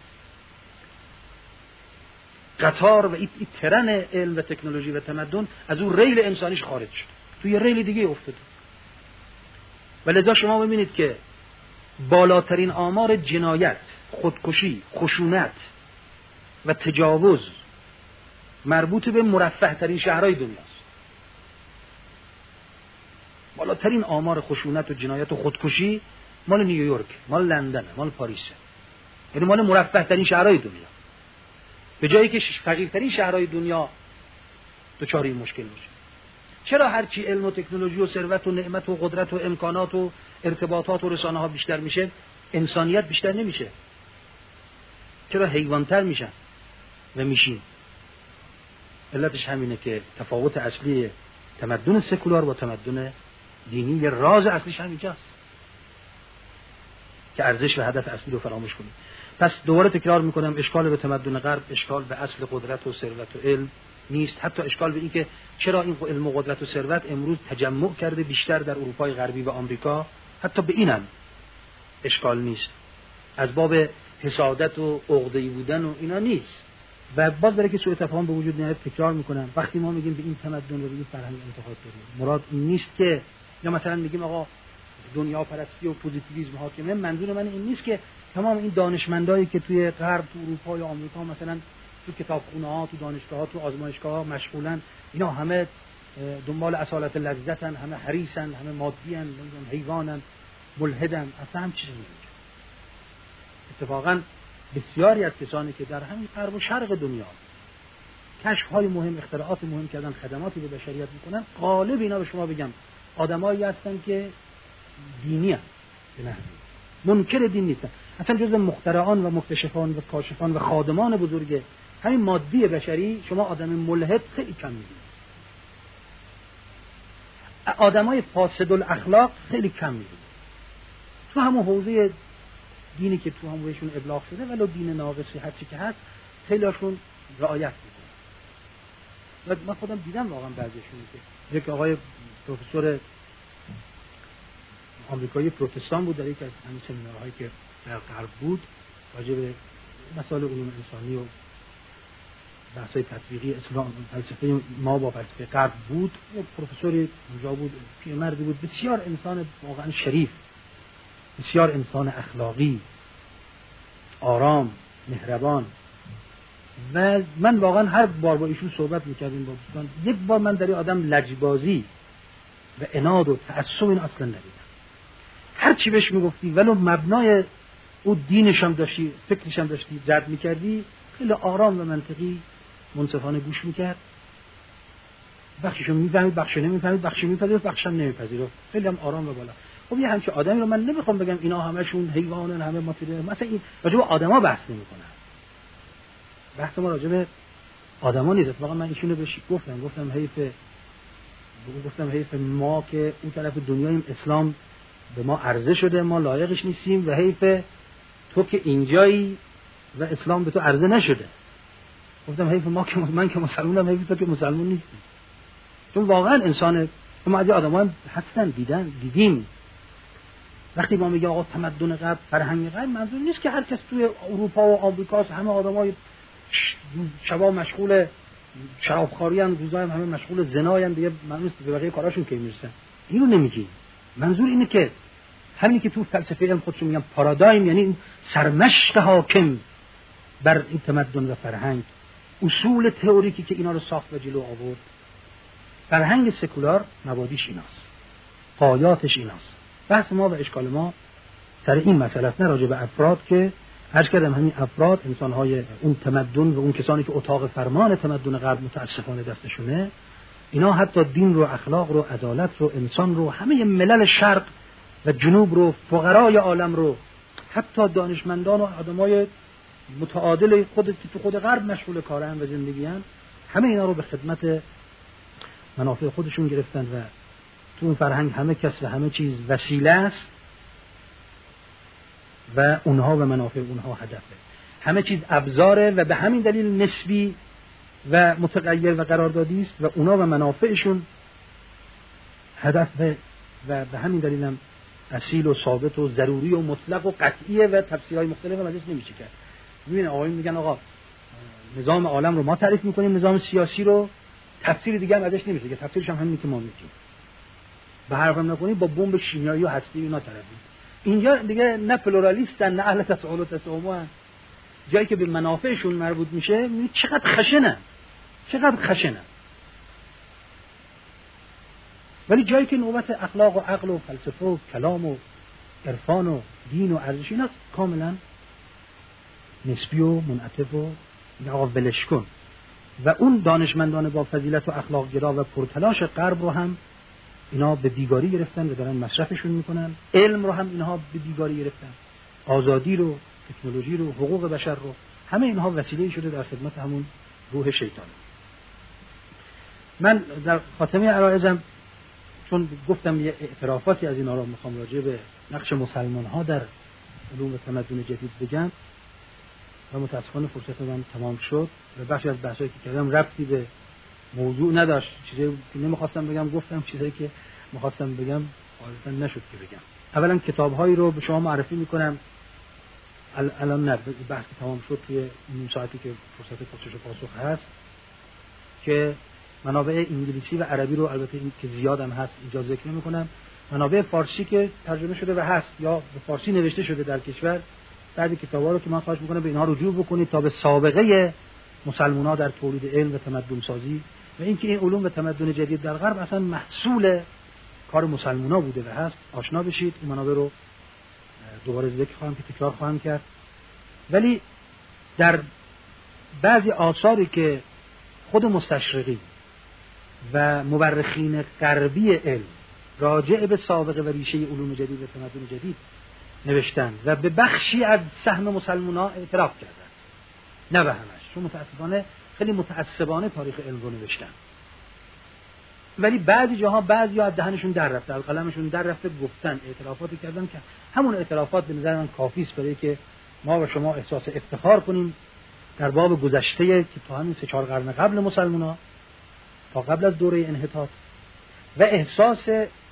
قطار و این ترن علم و تکنولوژی و تمدن از اون ریل انسانیش خارج شد، توی ریل دیگه افتاده. ولذا شما ببینید که بالاترین آمار جنایت، خودکشی، خشونت و تجاوز مربوط به مرفه ترین شهرهای دنیاست. بالاترین آمار خشونت و جنایت و خودکشی مال نیویورک، مال لندن، مال پاریس، یعنی مال مرفه ترین شهرهای دنیا، به جایی که فقیرترین شهرهای دنیا دچار این مشکل میشه. چرا هرچی علم و تکنولوژی و ثروت و نعمت و قدرت و امکانات و ارتباطات و رسانه ها بیشتر میشه، انسانیت بیشتر نمیشه؟ چرا حیوانتر میشن و میشین؟ علتش همینه که تفاوت اصلی تمدن سکولار با تمدن دینی، یه راز اصلیش همینجاست که ارزش و هدف اصلی رو فراموش کنیم. پس دوباره تکرار میکنم، اشکال به تمدن غرب اشکال به اصل قدرت و ثروت و علم نیست، حتی اشکال به این که چرا این علم و قدرت و ثروت امروز تجمع کرده بیشتر در اروپای غربی و آمریکا، حتی به اینم اشکال نیست، از باب حسادت و عقده‌ای بودن و اینا نیست. و باز برای که سوء تفاهم به وجود نیاد تکرار میکنم، وقتی ما میگیم به این تمدن و به این فرهنگ انتقاد داریم، مراد این نیست که یا مثلا میگیم آقا دنیا پرستی و پوزیتیویسم حاکمه، منظور من این نیست که تمام این دانشمندایی که توی غرب، تو اروپا یا آمریکا مثلا تو کتابخونه‌ها، تو دانشگاه‌ها، تو آزمایشگاه‌ها مشغولن، اینا همه دنبال اصالت لذتن، همه حریصن، همه مادیان، حیوانن، ملحدن، اصلا هم چیزی نیست. اتفاقا بسیاری از کسانی که در همین غرب و شرق دنیا کشف‌های مهم، اختراعات مهم کردن، خدماتی به بشریت میکنن، غالب اینا به شما بگم آدمایی هستن که دینی هستن، نه منکر دین نیستن، اصلا جزء مخترعان و مکتشفان و کاشفان و خادمان بزرگ همین مادی بشری شما آدم ملحد خیلی کم می‌بینید. آدمای فاسد الاخلاق خیلی کم می‌بینید. تو همون حوزه دینی که تو همونشون ابلاغ شده، ولو دین ناقصی هر چی که هست، خیلی‌هاشون رعایت میکنن. من خودم دیدم واقعا بعضیشون که یک آقای پروفسور آمریکایی پروتستان بود در یک از همین سمینارهایی که در غرب بود راجع به مسائل علوم انسانی و بحث‌های تطبیقی اسلام، فلسفه ما با فلسفه غرب بود. یک پروفسوری اونجا بود، پیرمردی بود، بسیار انسان واقعا شریف، بسیار انسان اخلاقی، آرام، مهربان. و من واقعا هر بار با ایشون صحبت می‌کردیم با دوستان، یک بار من در این آدم لجبازی و عناد و تعصب این اصلا ندیدم. هر چی بهش میگفتی ولو مبنای او دینش هم داشتی، فکرش هم داشتی، رد می‌کردی، خیلی آرام و منطقی منصفانه گوش میکرد. بخششو میفهمید، بخشو نمیفهمید، بخشو میپذیرفت، بخشم نمیپذیرفت. خیلی هم آرام و بالا. خب یه همچین آدمی رو من نمیخوام بگم اینا همشون حیوانن، همه ماتریال. مثلا این راجع به آدما بحث نمیکنن. بحث ما راجع به آدما نیست. واقعا من ایشونو بهش گفتم حیف ما که اون طرف دنیاییم، اسلام به ما عرضه شده، ما لایقش نیستیم و حیف تو که اینجایی و اسلام به تو عرضه نشده. گفتم حیف ما که من که مسلمانم، حیف تو که مسلمان نیستی. چون واقعا انسان ما از آدم‌ها هستن دیدیم. وقتی ما میگیم آقا تمدن غرب، فرهنگ غرب، منظور نیست که هر کس توی اروپا و آمریکا همه آدمای شبا مشغول شرابخواری ان، روزا همه مشغول زنا ان، دیگه معلومه به بقیه کاراشون کی میرسن. اینو نمیگیم. منظور اینه که همینی که تو فلسفه علم خودشون میگن پارادایم، یعنی این سرمشق حاکم بر این تمدن و فرهنگ، اصول تئوریکی که اینا رو ساخت و جلو آورد. فرهنگ سکولار مبادیش ایناست، پایاتش ایناست. بحث ما و اشکال ما سر این مسئله است، نه راجع به افراد که هر کدام همین افراد انسان‌های اون تمدن و اون کسانی که اتاق فرمان تمدن غرب متاسفانه دستشونه، اینا حتی دین رو، اخلاق رو، عدالت رو، انسان رو، همه ملل شرق و جنوب رو، فقرای عالم رو، حتی دانشمندان و آدمای متعادل خود که تو خود غرب مشغول کارن و زندگیان، همه اینا رو به خدمت منافع خودشون گرفتن و تو اون فرهنگ همه کس و همه چیز وسیله است و اونها و منافع اونها هدفه. همه چیز ابزاره و به همین دلیل نسبی و متغیر و قراردادی است و اونها و منافعشون هدف و به همین دلیل هم اصیل و ثابت و ضروری و مطلق و قطعیه و تفسیرهای مختلف هم ازش نمیشه کرد. ببین آقایون میگن آقا نظام عالم رو ما تعریف میکنیم، نظام سیاسی رو، تفسیر دیگه هم ازش نمیشه که تفسیرش هم همینی که ما میگیم. به حرفم نکنید با بمب شیمیایی و هسته‌ای اینا طرفیم. اینجا دیگه نه پلورالیستن نه اهل تساهل و تسامح، جایی که به منافعشون مربوط میشه. چقدر خشنه. ولی جایی که نوبت اخلاق و عقل و فلسفه و کلام و عرفان و دین و ارزش ایناست، کاملا نسبی و منعطف و آقا ولش کن. و اون دانشمندان با فضیلت و اخلاق گرا و پرتلاش غرب رو هم اینا به بیگاری گرفتن و دارن مصرفشون میکنن. علم رو هم اینها به بیگاری گرفتن، آزادی رو، تکنولوژی رو، حقوق بشر رو، همه اینها وسیله شده در خدمت همون روح شیطان. من در خاتمه عرایزم چون گفتم یه اعترافاتی از اینا رو میخوام راجع به نقش مسلمان ها در علوم تمدن جدید بگم و متاسفانه فرصت من تمام شد و بخشی از بحثایی که کردم ربطی به موضوع نداشت. چیزی که نمیخواستم بگم گفتم، چیزایی که میخواستم بگم غالبا نشد که بگم. اولا کتاب‌هایی رو به شما معرفی میکنم. الان نه، بحث که تمام شد توی این ساعتی که فرصت پرسش و پاسخ هست که منابع انگلیسی و عربی رو البته این که زیادم هست اینجا ذکر نمی‌کنم. منابع فارسی که ترجمه شده و هست یا به فارسی نوشته شده در کشور، بعضی کتابا رو که من خواهش می‌کنم به اینها رجوع بکنید تا به سابقه مسلمان‌ها در تولید علم و تمدن سازی و اینکه این علوم و تمدن جدید در غرب اصلا محصول کار مسلمان‌ها بوده و هست آشنا بشید. این منابع رو دوباره ذکر خواهم که تکرار خواهم کرد. ولی در بعضی آثاری که خود مستشرقی و مورخین غربی علم راجع به سابقه و ریشه علوم جدید و تمدن جدید نوشتن و به بخشی از سهم مسلمان‌ها اعتراف کردن، نه به همش، چون متأسفانه خیلی متعصبانه تاریخ علم رو نوشتن. ولی بعضی جاها بعضی از دهنشون در رفته، از قلمشون در رفته، گفتن، اعترافاتی کردن که همون اعترافات به نظر من کافی است برای که ما و شما احساس افتخار کنیم در باب گذشته که تا همین 3-4 قرن قبل مسلمان‌ها، تا قبل از دوره انحطاط، و احساس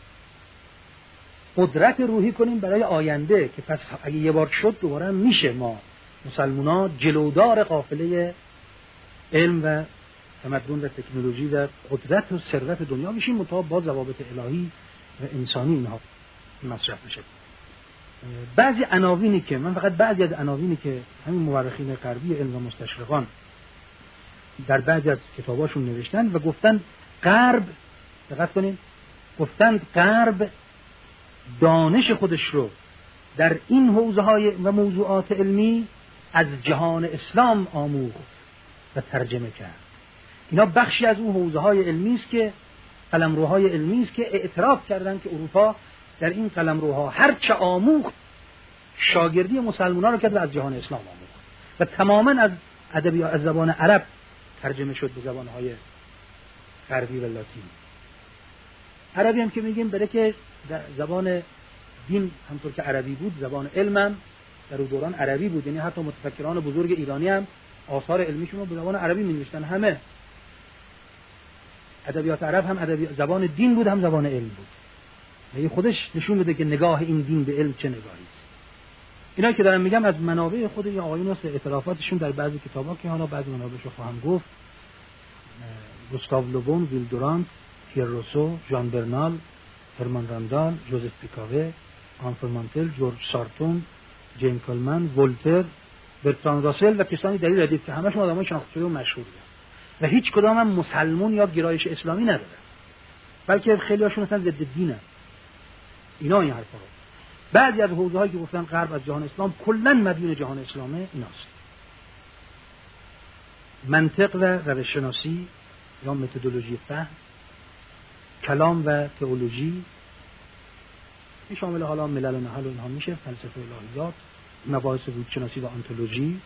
قدرت روحی کنیم برای آینده که پس اگه یه بار شد دوباره میشه ما مسلمان‌ها جلودار قافله علم و تمدن و تکنولوژی و قدرت و ثروت دنیا میشیم، مطابق با ضوابط الهی و انسانی اینها مصرف بشه. بعضی عناوینی که من فقط بعضی از عناوینی که همین مورخین غربی علم و مستشرقان در بعضی از کتاباشون نوشتن و گفتن غرب، دقت کنین، گفتن غرب دانش خودش رو در این حوزه‌های و موضوعات علمی از جهان اسلام آموخت و ترجمه کرد. اینا بخشی از اون حوزه‌های علمی است که قلمروهای علمی است که اعتراف کردند که اروپا در این قلمروها هر چه آموخت شاگردی مسلمان‌ها رو کرد و از جهان اسلام آموخت و تماماً از ادبیات از زبان عرب ترجمه شد به زبان‌های غربی و لاتین. عربی هم که میگیم برای که زبان دین همطور که عربی بود، زبان علم هم در اون دوران عربی بود، یعنی حتی متفکران بزرگ ایرانی هم آثار علمیشون رو به زبان عربی می‌نوشتن. همه ادبیات عرب هم زبان دین بود هم زبان علم بود. یعنی خودش نشون میده که نگاه این دین به علم چه نگاهی است. اینا که دارم میگم از منابع خود این آقایون است، اعترافاتشون در بعضی کتابا که حالا بعضی منابعش رو خواهم گفت. گوستاو لوبون، ویل دورانت، پیر روسو، ژان برنال، هرمان راندال، جوزف پیکاوه، آنفر مانتل، جورج سارتون، جین کلمن، ولتر، برتراند راسل و کسانی در این ردیف که همشون آدمای شناخته شده و مشهوره و هیچ کدام هم مسلمون یا گرایش اسلامی نداره، بلکه خیلی هاشون اصلا ضد دینن. اینا این حرفا رو بعضی از حوزه‌هایی که گفتن غرب از جهان اسلام کلاً مدیون جهان اسلامه ایناست. منطق و روش شناسی یا متدولوژی فهم، کلام و تئولوژی، این شامل حالا ملل و نحل و اینها میشه، فلسفه الهیات، مباحث بودشناسی و آنتولوژی،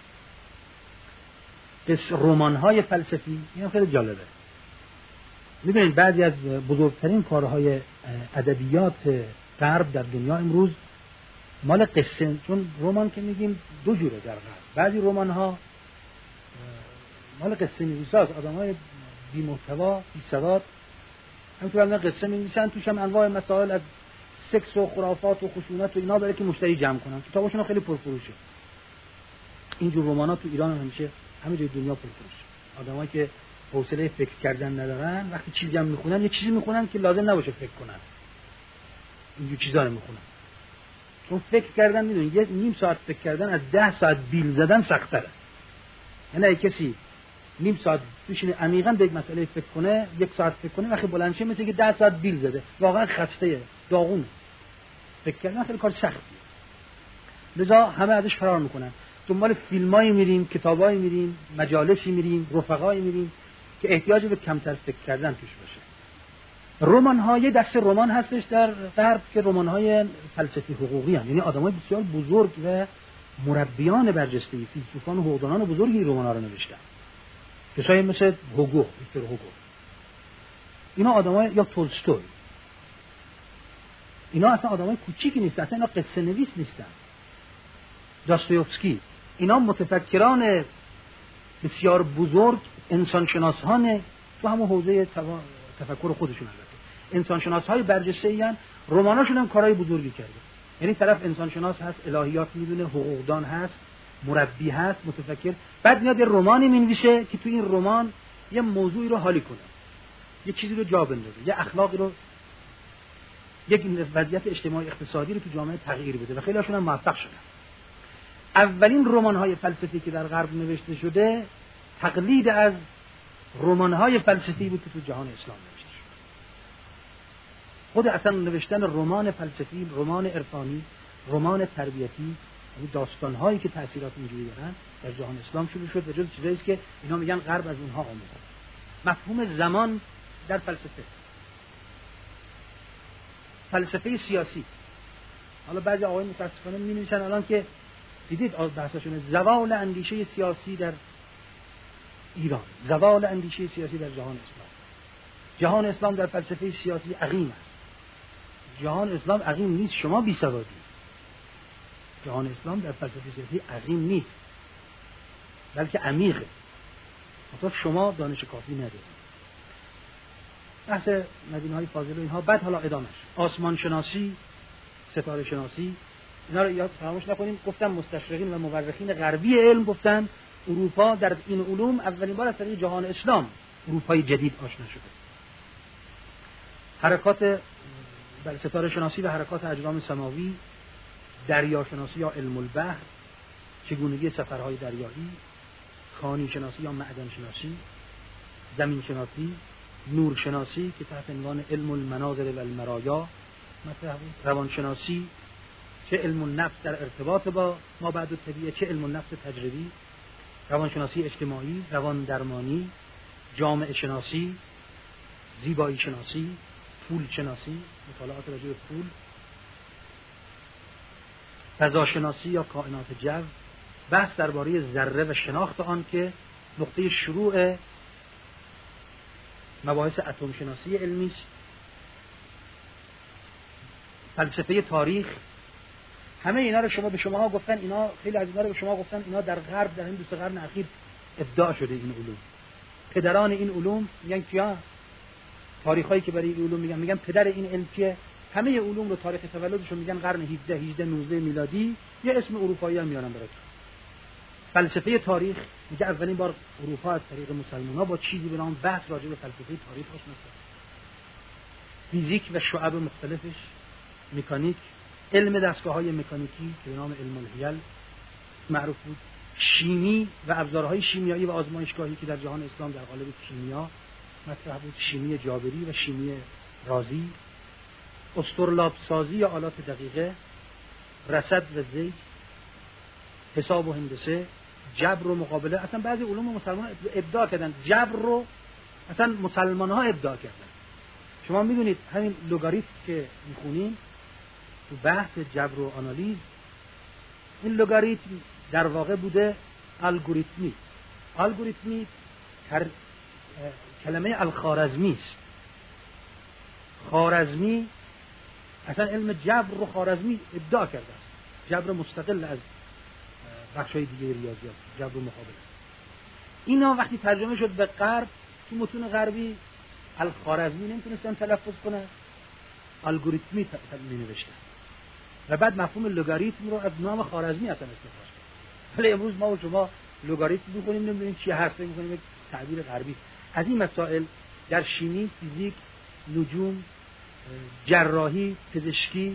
رمان‌های فلسفی. این خیلی جالبه. می‌بینید بعضی از بزرگترین کارهای ادبیات غرب در دنیا امروز مال قصه، چون رمان که میگیم دو جوره در غرب. بعضی رمان‌ها مال قصه نویساست، آدم‌های بی محتوا، بی سواد، همینطور هم قصه می‌نویسن، توش هم انواع مسائل از سکس و خرافات و خشونت و اینا برای که مشتری جمع کنن. کتاباشون خیلی پرفروشه. اینجور رمان‌ها تو ایران هم همیشه همه جای دنیا پرفروشه. آدمایی که حوصله فکر کردن ندارن وقتی چیزی هم میخونن یه چیزی میخونن که لازم نباشه فکر کنن. اینجور چیزا رو میخونن. چون فکر کردن میدونید یه نیم ساعت فکر کردن از 10 ساعت بیل زدن سخت‌تره. یعنی اگه کسی نیم ساعت بشینه عمیقاً به یک مسئله فکر کنه، 1 ساعت فکر کنه، وقتی بلند شه مثل که 10 ساعت بیل زده. واقعا خسته، داغونه. فکر کردن خیلی کار سختیه. لذا همه ازش فرار میکنن. دنبال فیلمایی میریم، کتابایی میریم، مجالسی میریم، رفقایی میریم که احتیاج به کمتر فکر کردن توش باشه. رمان‌ها یه دسته رمان هستش در غرب که رمان‌های فلسفی حقوقی هستند، یعنی آدمای بسیار بزرگ و مربیان برجسته‌ای، فیلسوفان و حقوقدانان بزرگی این رمان‌ها رو نوشتن. کسایی مثل هوگو، ویکتور هوگو. اینا آدمای یا تولستوی. اینا اصلا آدمای کوچیکی نیستن، اصلا اینا قصه نویس نیستن. داستایوفسکی، اینا متفکران بسیار بزرگ، انسانشناسان تو همون حوزه تفکر خودشون البته. انسانشناس‌های برجسته‌ای ان، رماناشون هم کارهای بزرگی کرده. یعنی طرف انسانشناس هست، الهیات میدونه، حقوقدان هست، مربی هست، متفکر، بعد میاد یه رمانی می‌نویسه که تو این رمان یه موضوعی رو حالی کنه. یه چیزی رو جا بندازه، یه اخلاقی رو، یک وضعیت اجتماعی اقتصادی رو تو جامعه تغییر بده و خیلی هاشون هم موفق شدن. اولین رمان‌های فلسفی که در غرب نوشته شده تقلید از رمان‌های فلسفی بود که تو جهان اسلام نوشته شد. خود اصلا نوشتن رمان فلسفی، رمان عرفانی، رمان تربیتی، یعنی داستان‌هایی که تأثیرات اینجوری دارن در جهان اسلام شروع شد و جز چیزایی است که اینا میگن غرب از اونها آموخته. مفهوم زمان در فلسفه سیاسی. حالا بعضی آقایون متاسفانه می‌نویسن الان که دیدید بحثشون زوال اندیشه سیاسی در ایران، زوال اندیشه سیاسی در جهان اسلام. جهان اسلام در فلسفه سیاسی عقیم است. جهان اسلام عقیم نیست، شما بی‌سوادی. جهان اسلام در فلسفه سیاسی عقیم نیست. بلکه عمیقه. مثلا شما دانش کافی ندارید. بحث مدینه‌های فاضله و اینها بعد حالا ادامهش. آسمان شناسی، ستاره شناسی، اینا رو یاد فراموش نکنیم. گفتم مستشرقین و مورخین غربی علم گفتن اروپا در این علوم اولین بار از طریق جهان اسلام اروپای جدید آشنا شده. حرکات ستاره شناسی و حرکات اجرام سماوی، دریا شناسی یا علم البحر، چگونگی سفرهای دریایی، کانی شناسی یا معدن شناسی، زمین شناسی، نور شناسی که تحت عنوان علم المناظر و المرایا مطرح بود، روان شناسی چه علم النفس در ارتباط با ما بعد الطبیعه، چه علم النفس تجربی، روان شناسی اجتماعی، روان درمانی، جامعه شناسی، زیبایی شناسی، پول شناسی، مطالعات راجع به پول، فضا شناسی یا کائنات جو، بحث درباره ذره و شناخت آن که نقطه شروع مباحث اتم شناسی علمی است، فلسفه تاریخ. همه اینا رو شما به شماها گفتن، اینا خیلی از اینا رو به شما گفتن اینا در غرب در این 2 قرن اخیر ابداع شده. این علوم پدران این علوم میگن کیا؟ تاریخایی که برای این علوم میگن پدر این علم کیه؟ همه علوم رو تاریخ تولدشون میگن قرن 17 18 19 میلادی، یه اسم اروپایی هم میارن براتون. فلسفه تاریخ میگه اولین بار اروپا از طریق مسلمان‌ها با چیزی به نام بحث راجع به فلسفه تاریخ آشنا شد. فیزیک و شعب مختلفش، مکانیک، علم دستگاه‌های مکانیکی که به نام علم الحیل معروف بود، شیمی و ابزارهای شیمیایی و آزمایشگاهی که در جهان اسلام در قالب کیمیا مطرح بود، شیمی جابری و شیمی رازی، اسطرلاب سازی یا آلات دقیقه، رصد و زیج، حساب و هندسه، جبر و مقابله. اصلا بعضی علوم مسلمان ابداع کردن، جبر رو اصلا مسلمان ها ابداع کردن. شما میدونید همین لوگاریتم که میخونیم تو بحث جبر و آنالیز، این لوگاریتم در واقع بوده الگوریتمی. الگوریتمی کلمه الخوارزمی است. خوارزمی اصلا علم جبر رو خوارزمی ابداع کرده است. جبر مستقل از بخشای دیگه ریاضیات، جبر و مقابله. اینا وقتی ترجمه شد به غرب، تو متون غربی الخوارزمی نمیتونستن تلفظ کنن، الگوریتمی می نوشتن و بعد مفهوم لوگاریتم رو از نام خوارزمی اصلا استفاده کرد. ولی امروز ما و شما لوگاریتم می‌خونیم نمی‌دونیم چی هست، می‌خونیم یک تعبیر غربی. از این مسائل در شیمی، فیزیک، نجوم، جراحی، پزشکی،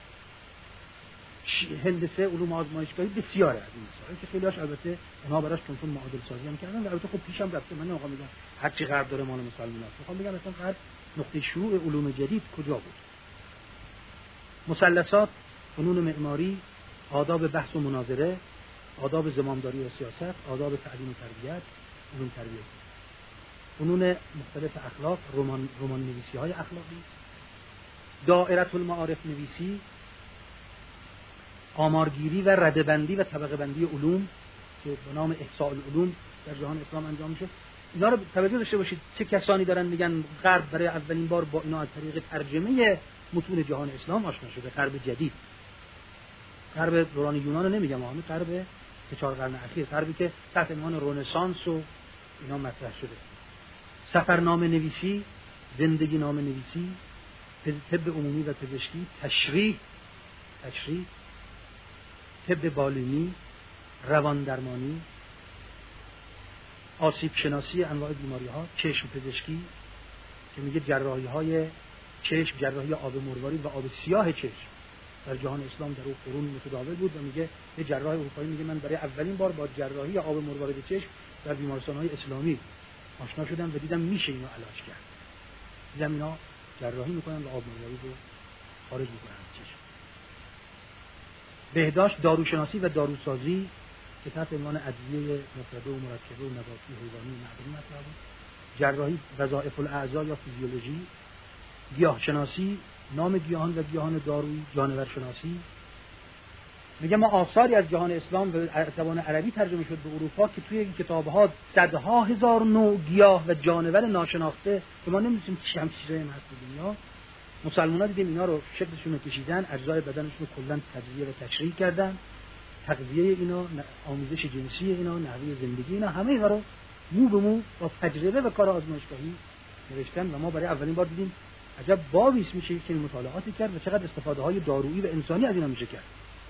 هندسه، علوم آزمایشگاهی بسیاره از این مسائل که خیلی‌هاش البته اونها براش چون معادل سازی هم کردن و البته خب پیشم رفته. من نمی‌خوام بگم هر چی غرب داره مال مسلمان‌ها، می‌خوام بگم مثلا غرب نقطه شروع علوم جدید کجا بود. مثلثات، فنون معماری، آداب بحث و مناظره، آداب زمامداری و سیاست، آداب تعلیم و تربیت، علوم تربیت، فنون مختلف اخلاق، رمان نویسی‌های اخلاقی، دائره المعارف نویسی، آمارگیری و رده‌بندی و طبقه بندی علوم که به نام احصاء العلوم در جهان اسلام انجام میشه. اینا رو توجه داشته باشید چه کسانی دارن میگن غرب برای اولین بار با اینا از طریق ترجمه متون جهان اسلام آشنا شده. غرب جدید، غرب دوران یونان رو نمیگم، همین غرب 3-4 قرن اخیر، غربی که تحت عنوان رنسانس و اینا مطرح شده. سفرنامه نویسی، زندگی نامه نویسی، طب عمومی و پزشکی، تشریح، طب بالینی، روان درمانی، آسیب شناسی انواع بیماری‌ها، چشم پزشکی که میگه جراحی‌های چشم، جراحی آب مروارید و آب سیاه چشم در جهان اسلام در اون قرون متداول بود و میگه یه جراح اروپایی میگه من برای اولین بار با جراحی آب مروارید چشم در بیمارستان‌های اسلامی آشنا شدم و دیدم میشه اینو علاج کرد. دیدم اینا جراحی میکنن و آب مروارید رو خارج میکنن از چشم. بهداشت، داروشناسی و داروسازی که تحت عنوان ادویه مفرده و مرکبه و نباتی و حیوانی و معدنی مطرح بود. جراحی، وظایف الاعضاء یا فیزیولوژی، گیاهشناسی، نام گیاهان و گیاهان دارویی، جانور شناسی. میگه ما آثاری از جهان اسلام به زبان عربی ترجمه شد به اروپا که توی این کتاب‌ها صدها هزار نوع گیاه و جانور ناشناخته که ما نمی‌دونیم چی هم چیزایی هست تو دنیا. مسلمان‌ها دیدیم اینا رو شکلشون رو کشیدن، اجزای بدنشون رو کلاً تجزیه و تشریح کردن تغذیه اینا، آموزش جنسی اینا، نحوه زندگی اینا، همه اینا رو مو به مو با تجربه و کار آزمایشگاهی نوشتن و ما برای اولین بار دیدیم عجب بابی میشه که مطالعاتی کرد و چقدر استفاده های دارویی و انسانی از اینا میشه کرد.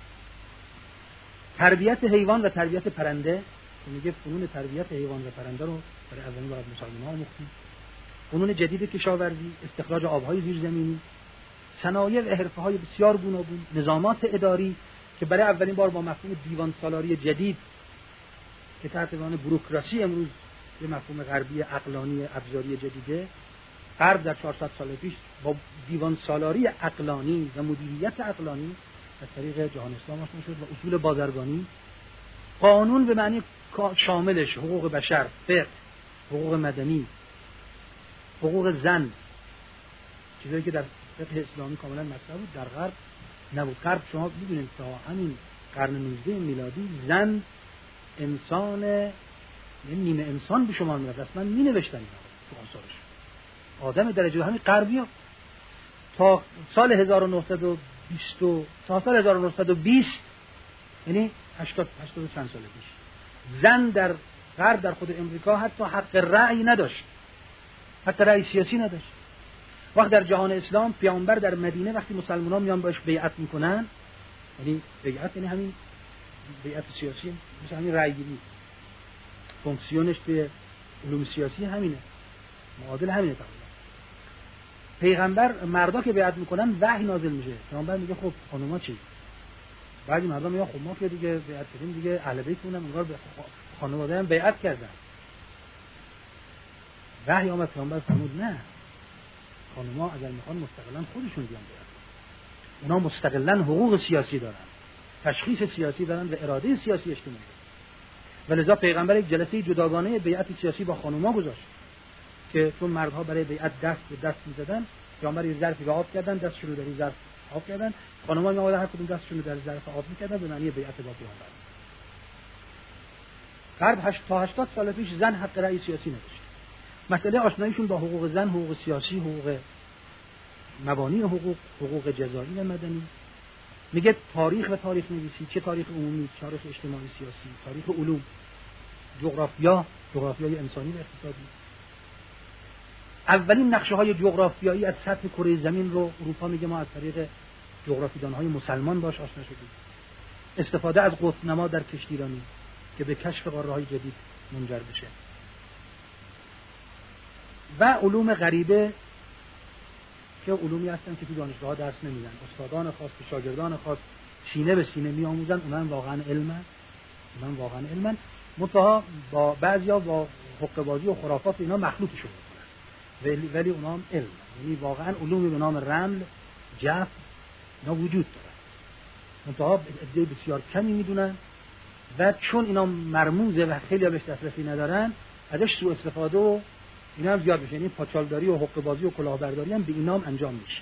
تربیت حیوان و تربیت پرنده، میگه فنون تربیت حیوان و پرنده رو برای اولین بار مسلمان‌ها آموختیم. فنون جدید کشاورزی، استخراج آبهای زیرزمینی، صنایع و حرفه‌های بسیار گوناگون، نظامات اداری که برای اولین بار با مفهوم دیوان سالاری جدید که تحت عنوان بوروکراسی امروز یه مفهوم غربی عقلانی ابزاری جدیده، غرب در 400 سال پیش با دیوان سالاری عقلانی و مدیریت عقلانی از طریق جهان اسلام آشنا شد و اصول بازرگانی، قانون به معنی شاملش، حقوق بشر، فقه، حقوق مدنی، حقوق زن، چیزایی که در فقه اسلامی کاملا مطرح بود در غرب نبود. غرب شما می‌دونید تا همین قرن 19 میلادی زن انسان نیمه انسان به شما میاد. اصلا می‌نوشتن اینا تو آثارش. آدم درجه همین غربی‌ها تا سال 1920 تا سال 1920 یعنی 80 چند سال پیش زن در غرب در خود امریکا حتی حق رأی نداشت، حتی رأی سیاسی نداشت. وقت در جهان اسلام پیامبر در مدینه وقتی مسلمانان میان باش بیعت میکنن، یعنی بیعت یعنی همین بیعت سیاسی، مثل همین رأی گیری، فونکسیونش به علوم سیاسی همینه، معادل همینه تقریبا. پیغمبر مردا که بیعت میکنن وحی نازل میشه، پیامبر میگه خب خانوما چی؟ بعضی مردم میگن خب ما که دیگه بیعت کردیم دیگه اهل بیتمون انگار به خانواده هم بیعت کردن. وحی آمد پیامبر فرمود نه، خانوما اگر میخوان مستقلا خودشون بیان بیعت. اونا مستقلا حقوق سیاسی دارن، تشخیص سیاسی دارن و اراده سیاسی اجتماعی. ولذا پیغمبر یک جلسه جداگانه بیعت سیاسی با خانوما گذاشت که چون مردها برای بیعت دست به دست می‌زدن، پیامبر یه ظرفی آب کردن، دستشون رو در این ظرف آب کردن، خانم‌ها می‌آمدن هر کدوم دستشون رو در ظرف آب می‌کردن به معنی بیعت با پیامبر. غرب تا 80 سال پیش زن حق رأی سیاسی نداشت. مسئله آشناییشون با حقوق زن، حقوق سیاسی، حقوق مبانی حقوق جزایی و مدنی. میگه تاریخ و تاریخ نویسی، چه تاریخ عمومی، تاریخ اجتماعی سیاسی، تاریخ علوم، جغرافیای انسانی و اقتصادی. اولین نقشه‌های جغرافیایی از سطح کره زمین رو اروپا میگه ما از طریق جغرافیدان‌های مسلمان باش آشنا شدیم. استفاده از قطب‌نما در کشتیرانی که به کشف قاره‌های جدید منجر بشه. و علوم غریبه که علومی هستن که تو دانشگاه‌ها درس نمیدن، استادان خاص به شاگردان خاص سینه به سینه میآموزن، اونها واقعا علمن، منتها با بعضیا با حقه‌بازی و خرافات اینا مخلوطشون میکنن، ولی اونها هم علم، یعنی واقعا علومی به نام رمل، جف اینا وجود داره، منتها عده بسیار کمی میدونن و چون اینا مرموزه و خیلی بهش دسترسی ندارن ازش سوء استفاده و اینا هم زیاد میشه، یعنی پاچالداری و حقه‌بازی و کلاهبرداری هم به اینا هم انجام میشه.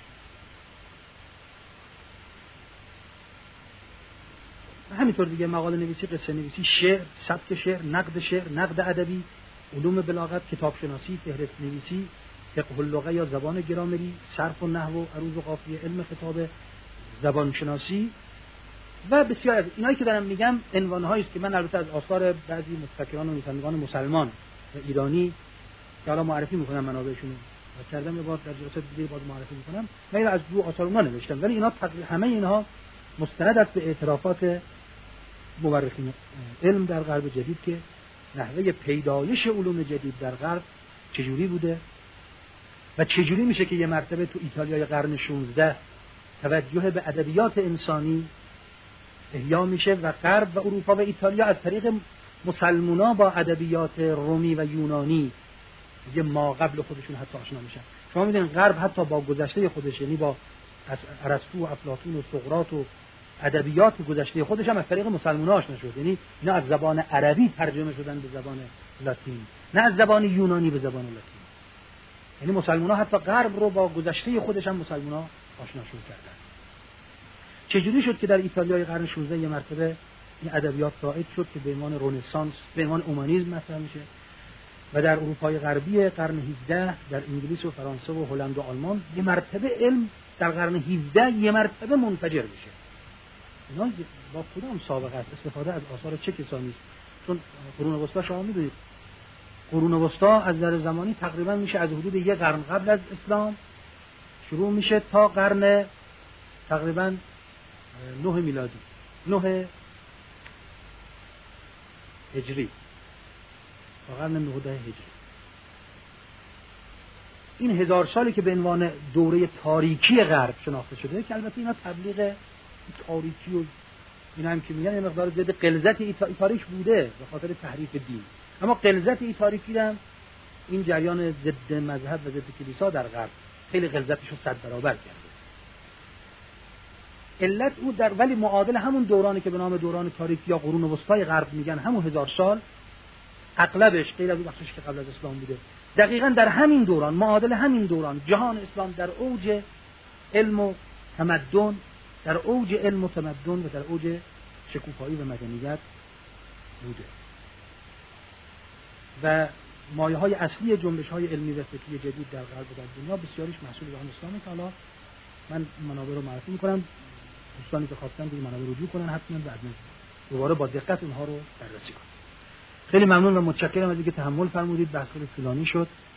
همینطور دیگه مقاله نویسی، قصه نویسی، شعر، سبک شعر، نقد ادبی، علوم بلاغت، کتاب شناسی، فهرست نویسی، فقه اللغه یا زبان گرامری، صرف و نحو و عروض و قافیه، علم خطاب، زبان شناسی و بسیار از اینایی که دارم میگم عنوان‌هایی است که من البته از آثار بعضی مفکران و نویسندگان مسلمان و ایرانی که حالا معرفی میکنم منابعشون رو کردم، یه بار در جلسات دیگه باز معرفی میکنم، من از دو آثار اونها نوشتم، ولی اینا همه اینها مستند است به اعترافات مورخین علم در غرب جدید که نحوه پیدایش علوم جدید در غرب چجوری بوده و چجوری میشه که یه مرتبه تو ایتالیای قرن 16 توجه به ادبیات انسانی احیا میشه و غرب و اروپا و ایتالیا از طریق مسلمونا با ادبیات رومی و یونانی یه ما قبل خودشون حتی آشنا میشن. شما میدونید غرب حتی با گذشته خودش، یعنی با ارسطو و افلاطون و سقراط و ادبیات گذشته خودش هم از طریق مسلمان‌ها آشنا شد، یعنی اینا از زبان عربی ترجمه شدن به زبان لاتین، نه از زبان یونانی به زبان لاتین. یعنی مسلمان‌ها حتی غرب رو با گذشته خودش هم مسلمان‌ها آشناشون کردن. چجوری شد که در ایتالیای قرن 16 یه مرتبه این ادبیات رایج شد که به عنوان رنسانس، به عنوان اومانیسم مطرح میشه و در اروپای غربی قرن 17 در انگلیس و فرانسه و هلند و آلمان یه مرتبه علم در قرن 17 یه مرتبه منفجر میشه. اینا با کدام سابقه است استفاده از آثار چه کسانی است؟ چون قرون وسطا شما می‌دونید قرون وسطا از نظر زمانی تقریبا میشه از حدود 1 قرن قبل از اسلام شروع میشه تا قرن تقریبا 9 میلادی 9 هجری تا قرن 19 هجری. این 1000 سالی که به عنوان دوره تاریکی غرب شناخته شده که البته اینا تبلیغ تاریکی و اینا هم که میگن یه مقدار زیاد غلظت تاریک بوده به خاطر تحریف دین، اما غلظت این تاریکی هم این جریان ضد مذهب و ضد کلیسا در غرب خیلی غلظتش رو 100 برابر کرده. علت او در ولی معادل همون دورانی که به نام دوران تاریک یا قرون وسطای غرب میگن همون 1000 سال اغلبش غیر از اون بخشش که قبل از اسلام بوده دقیقاً در همین دوران معادل همین دوران جهان اسلام در اوج علم و تمدن در اوج علم و تمدن و در اوج شکوفایی و مدنیت بوده و مایه‌های اصلی جنبش‌های علمی و فکری جدید در غرب و در دنیا بسیاریش محصول جهان اسلامی که حالا من منابع رو معرفی می‌کنم، دوستانی که خواستن به این منابع رجوع کنن حتما بعداً دوباره با دقت اونها رو بررسی کنن. خیلی ممنون و متشکرم از اینکه تحمل فرمودید. بحث خیلی طولانی شد.